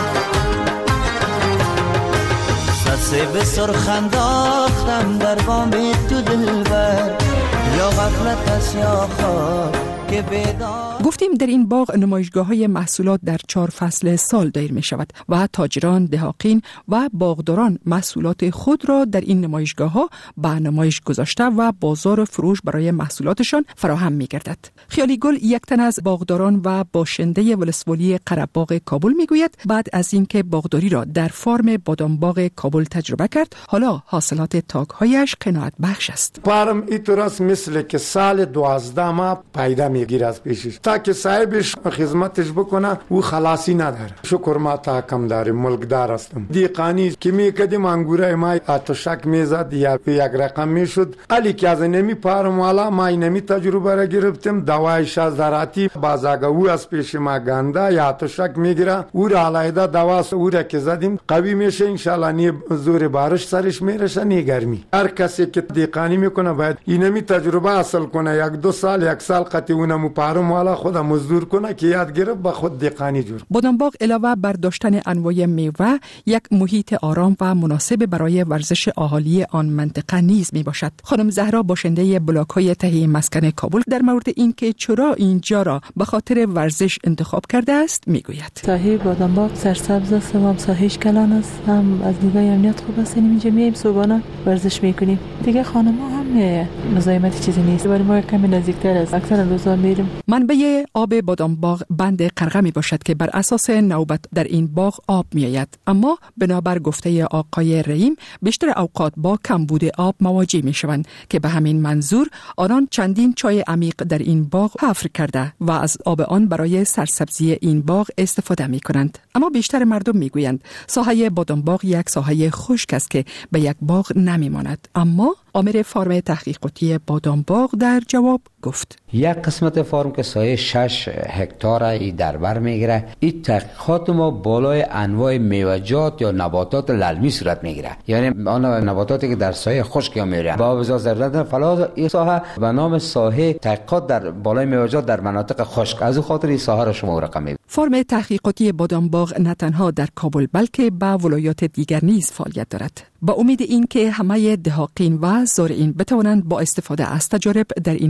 سیب سرخ انداختم در بام تو دلبر، یا غفلت است یا خواب که بیدار. گفتیم در این باغ نمایشگاه‌های محصولات در چهار فصل سال دایر می شود و تاجران، دهاقین و باغداران محصولات خود را در این نمایشگاه‌ها به نمایش گذاشته و بازار فروش برای محصولاتشان فراهم می گردد. خیالی گل یک تن از باغداران و باشنده ولسوالی قره‌باغ کابل می گوید بعد از اینکه باغداری را در فارم بادام باغ کابل تجربه کرد، حالا حاصلات تاک‌هایش قناعت بخش است. فارم اینطور است مثل که سال دوازده ماه پیدا میگیره از پیشش تا که صاحبش خدمتش بکنه و خلاصی نداره. شکر ما تا کم داره، ملکدار هستم. دیقانی که میکردیم انگوره ما آتشک میزد یا یک رقم میشد، علی که از نمی پارم والا ما نمی تجربه را گرفتیم. دوایش از زراعتی بازاگه او از پیش ما گنده یا آتشک میگیره او را علیده دوا او را که زدیم قوی میشه انشالله. نی زور بارش سرش میرسه نی گرمی. هر کسی که دیقانی میکنه باید این نمی تجربه حاصل کنه. یک دو سال یک سال قطعی اونم پارم والا خود مزدور کنه که یاد گرفت با خود دیقانی جور. بادام باغ علاوه بر داشتن انواع میوه یک محیط آرام و مناسب برای ورزش اهالی آن منطقه نیز می باشد. خانم زهرا باشنده بلاک‌های تهی مسکن کابل در مورد اینکه چرا اینجا را به خاطر ورزش انتخاب کرده است میگوید. ساحه بادام باغ سرسبز است و هم ساحهش کلان است، هم از نگاه امنیت خوب است. اینجا میایم صبحانه ورزش میکنیم. دیگه خانم‌ها هم مزاحمت چیزی نیست، ولی ما کمی نزدیکتر است. اکثر روزا میریم. منبع آب بادام باغ بند قرغه می باشد که بر اساس نوبت در این باغ آب می آید، اما بنابر گفته آقای رحیم بیشتر اوقات با کمبود آب مواجه می شوند که به همین منظور آنان چندین چای عمیق در این باغ حفر کرده و از آب آن برای سرسبزی این باغ استفاده می کنند. اما بیشتر مردم می گویند ساحه بادام باغ یک ساحه خشک است که به یک باغ نمی ماند. اما آمر فارم تحقیقاتی بادام باغ در جواب گفت یک قسمت فارم که سایه شش هکتار ای در بر میگیره، این تحقیقات ما بالای انواع میوه‌جات یا نباتات للمی صورت میگیره، یعنی آن نباتاتی که در سایه خشک میره با بزرگ ضرورت فلاح. این ساحه به نام ساحه تحقیقات در بالای میوه‌جات در مناطق خشک، از اون خاطر این ساحه را شما رقم میدید. فارم تحقیقاتی بادام باغ نه تنها در کابل بلکه به ولایات دیگر نیز فعالیت دارد. با امید اینکه همه دهاقین و زارعین بتوانند با استفاده از تجارب در این فرم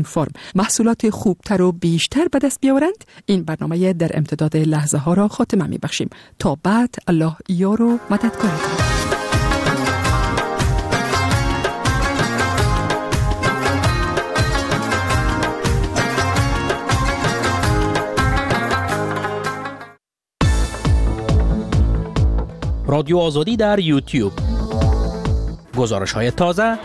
محصولات خوبتر و بیشتر به دست بیاورند، این برنامه در امتداد لحظه ها را خاتمه می بخشیم. تا بعد الله یار و مددکار کنید. رادیو آزادی در یوتیوب. گزارش های تازه.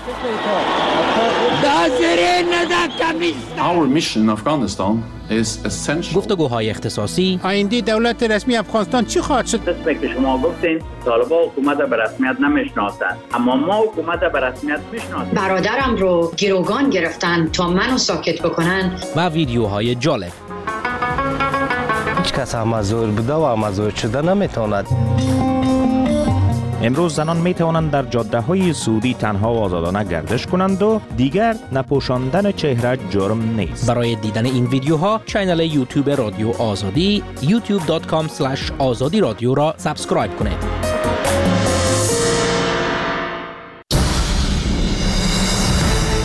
Our mission in Afghanistan is essential. گفتگوهای اختصاصی. آینده دولت رسمی افغانستان چی خواهد شد؟ قسمی که شما گفتین طالبان حکومت به رسمیت نمیشناسند، اما ما حکومت به رسمیت میشناسیم. برادرم رو گروگان گرفتن تا منو ساکت بکنن. و ویدیوهای جالب. هیچ کس مزور بوده و مزور شده نمیتواند. امروز زنان می توانند در جاده های سعودی تنها و آزادانه گردش کنند و دیگر نپوشاندن چهره جرم نیست. برای دیدن این ویدیوها کانال یوتیوب رادیو آزادی یوتیوب دات کام اسلش آزادی رادیو را سابسکرایب کنید.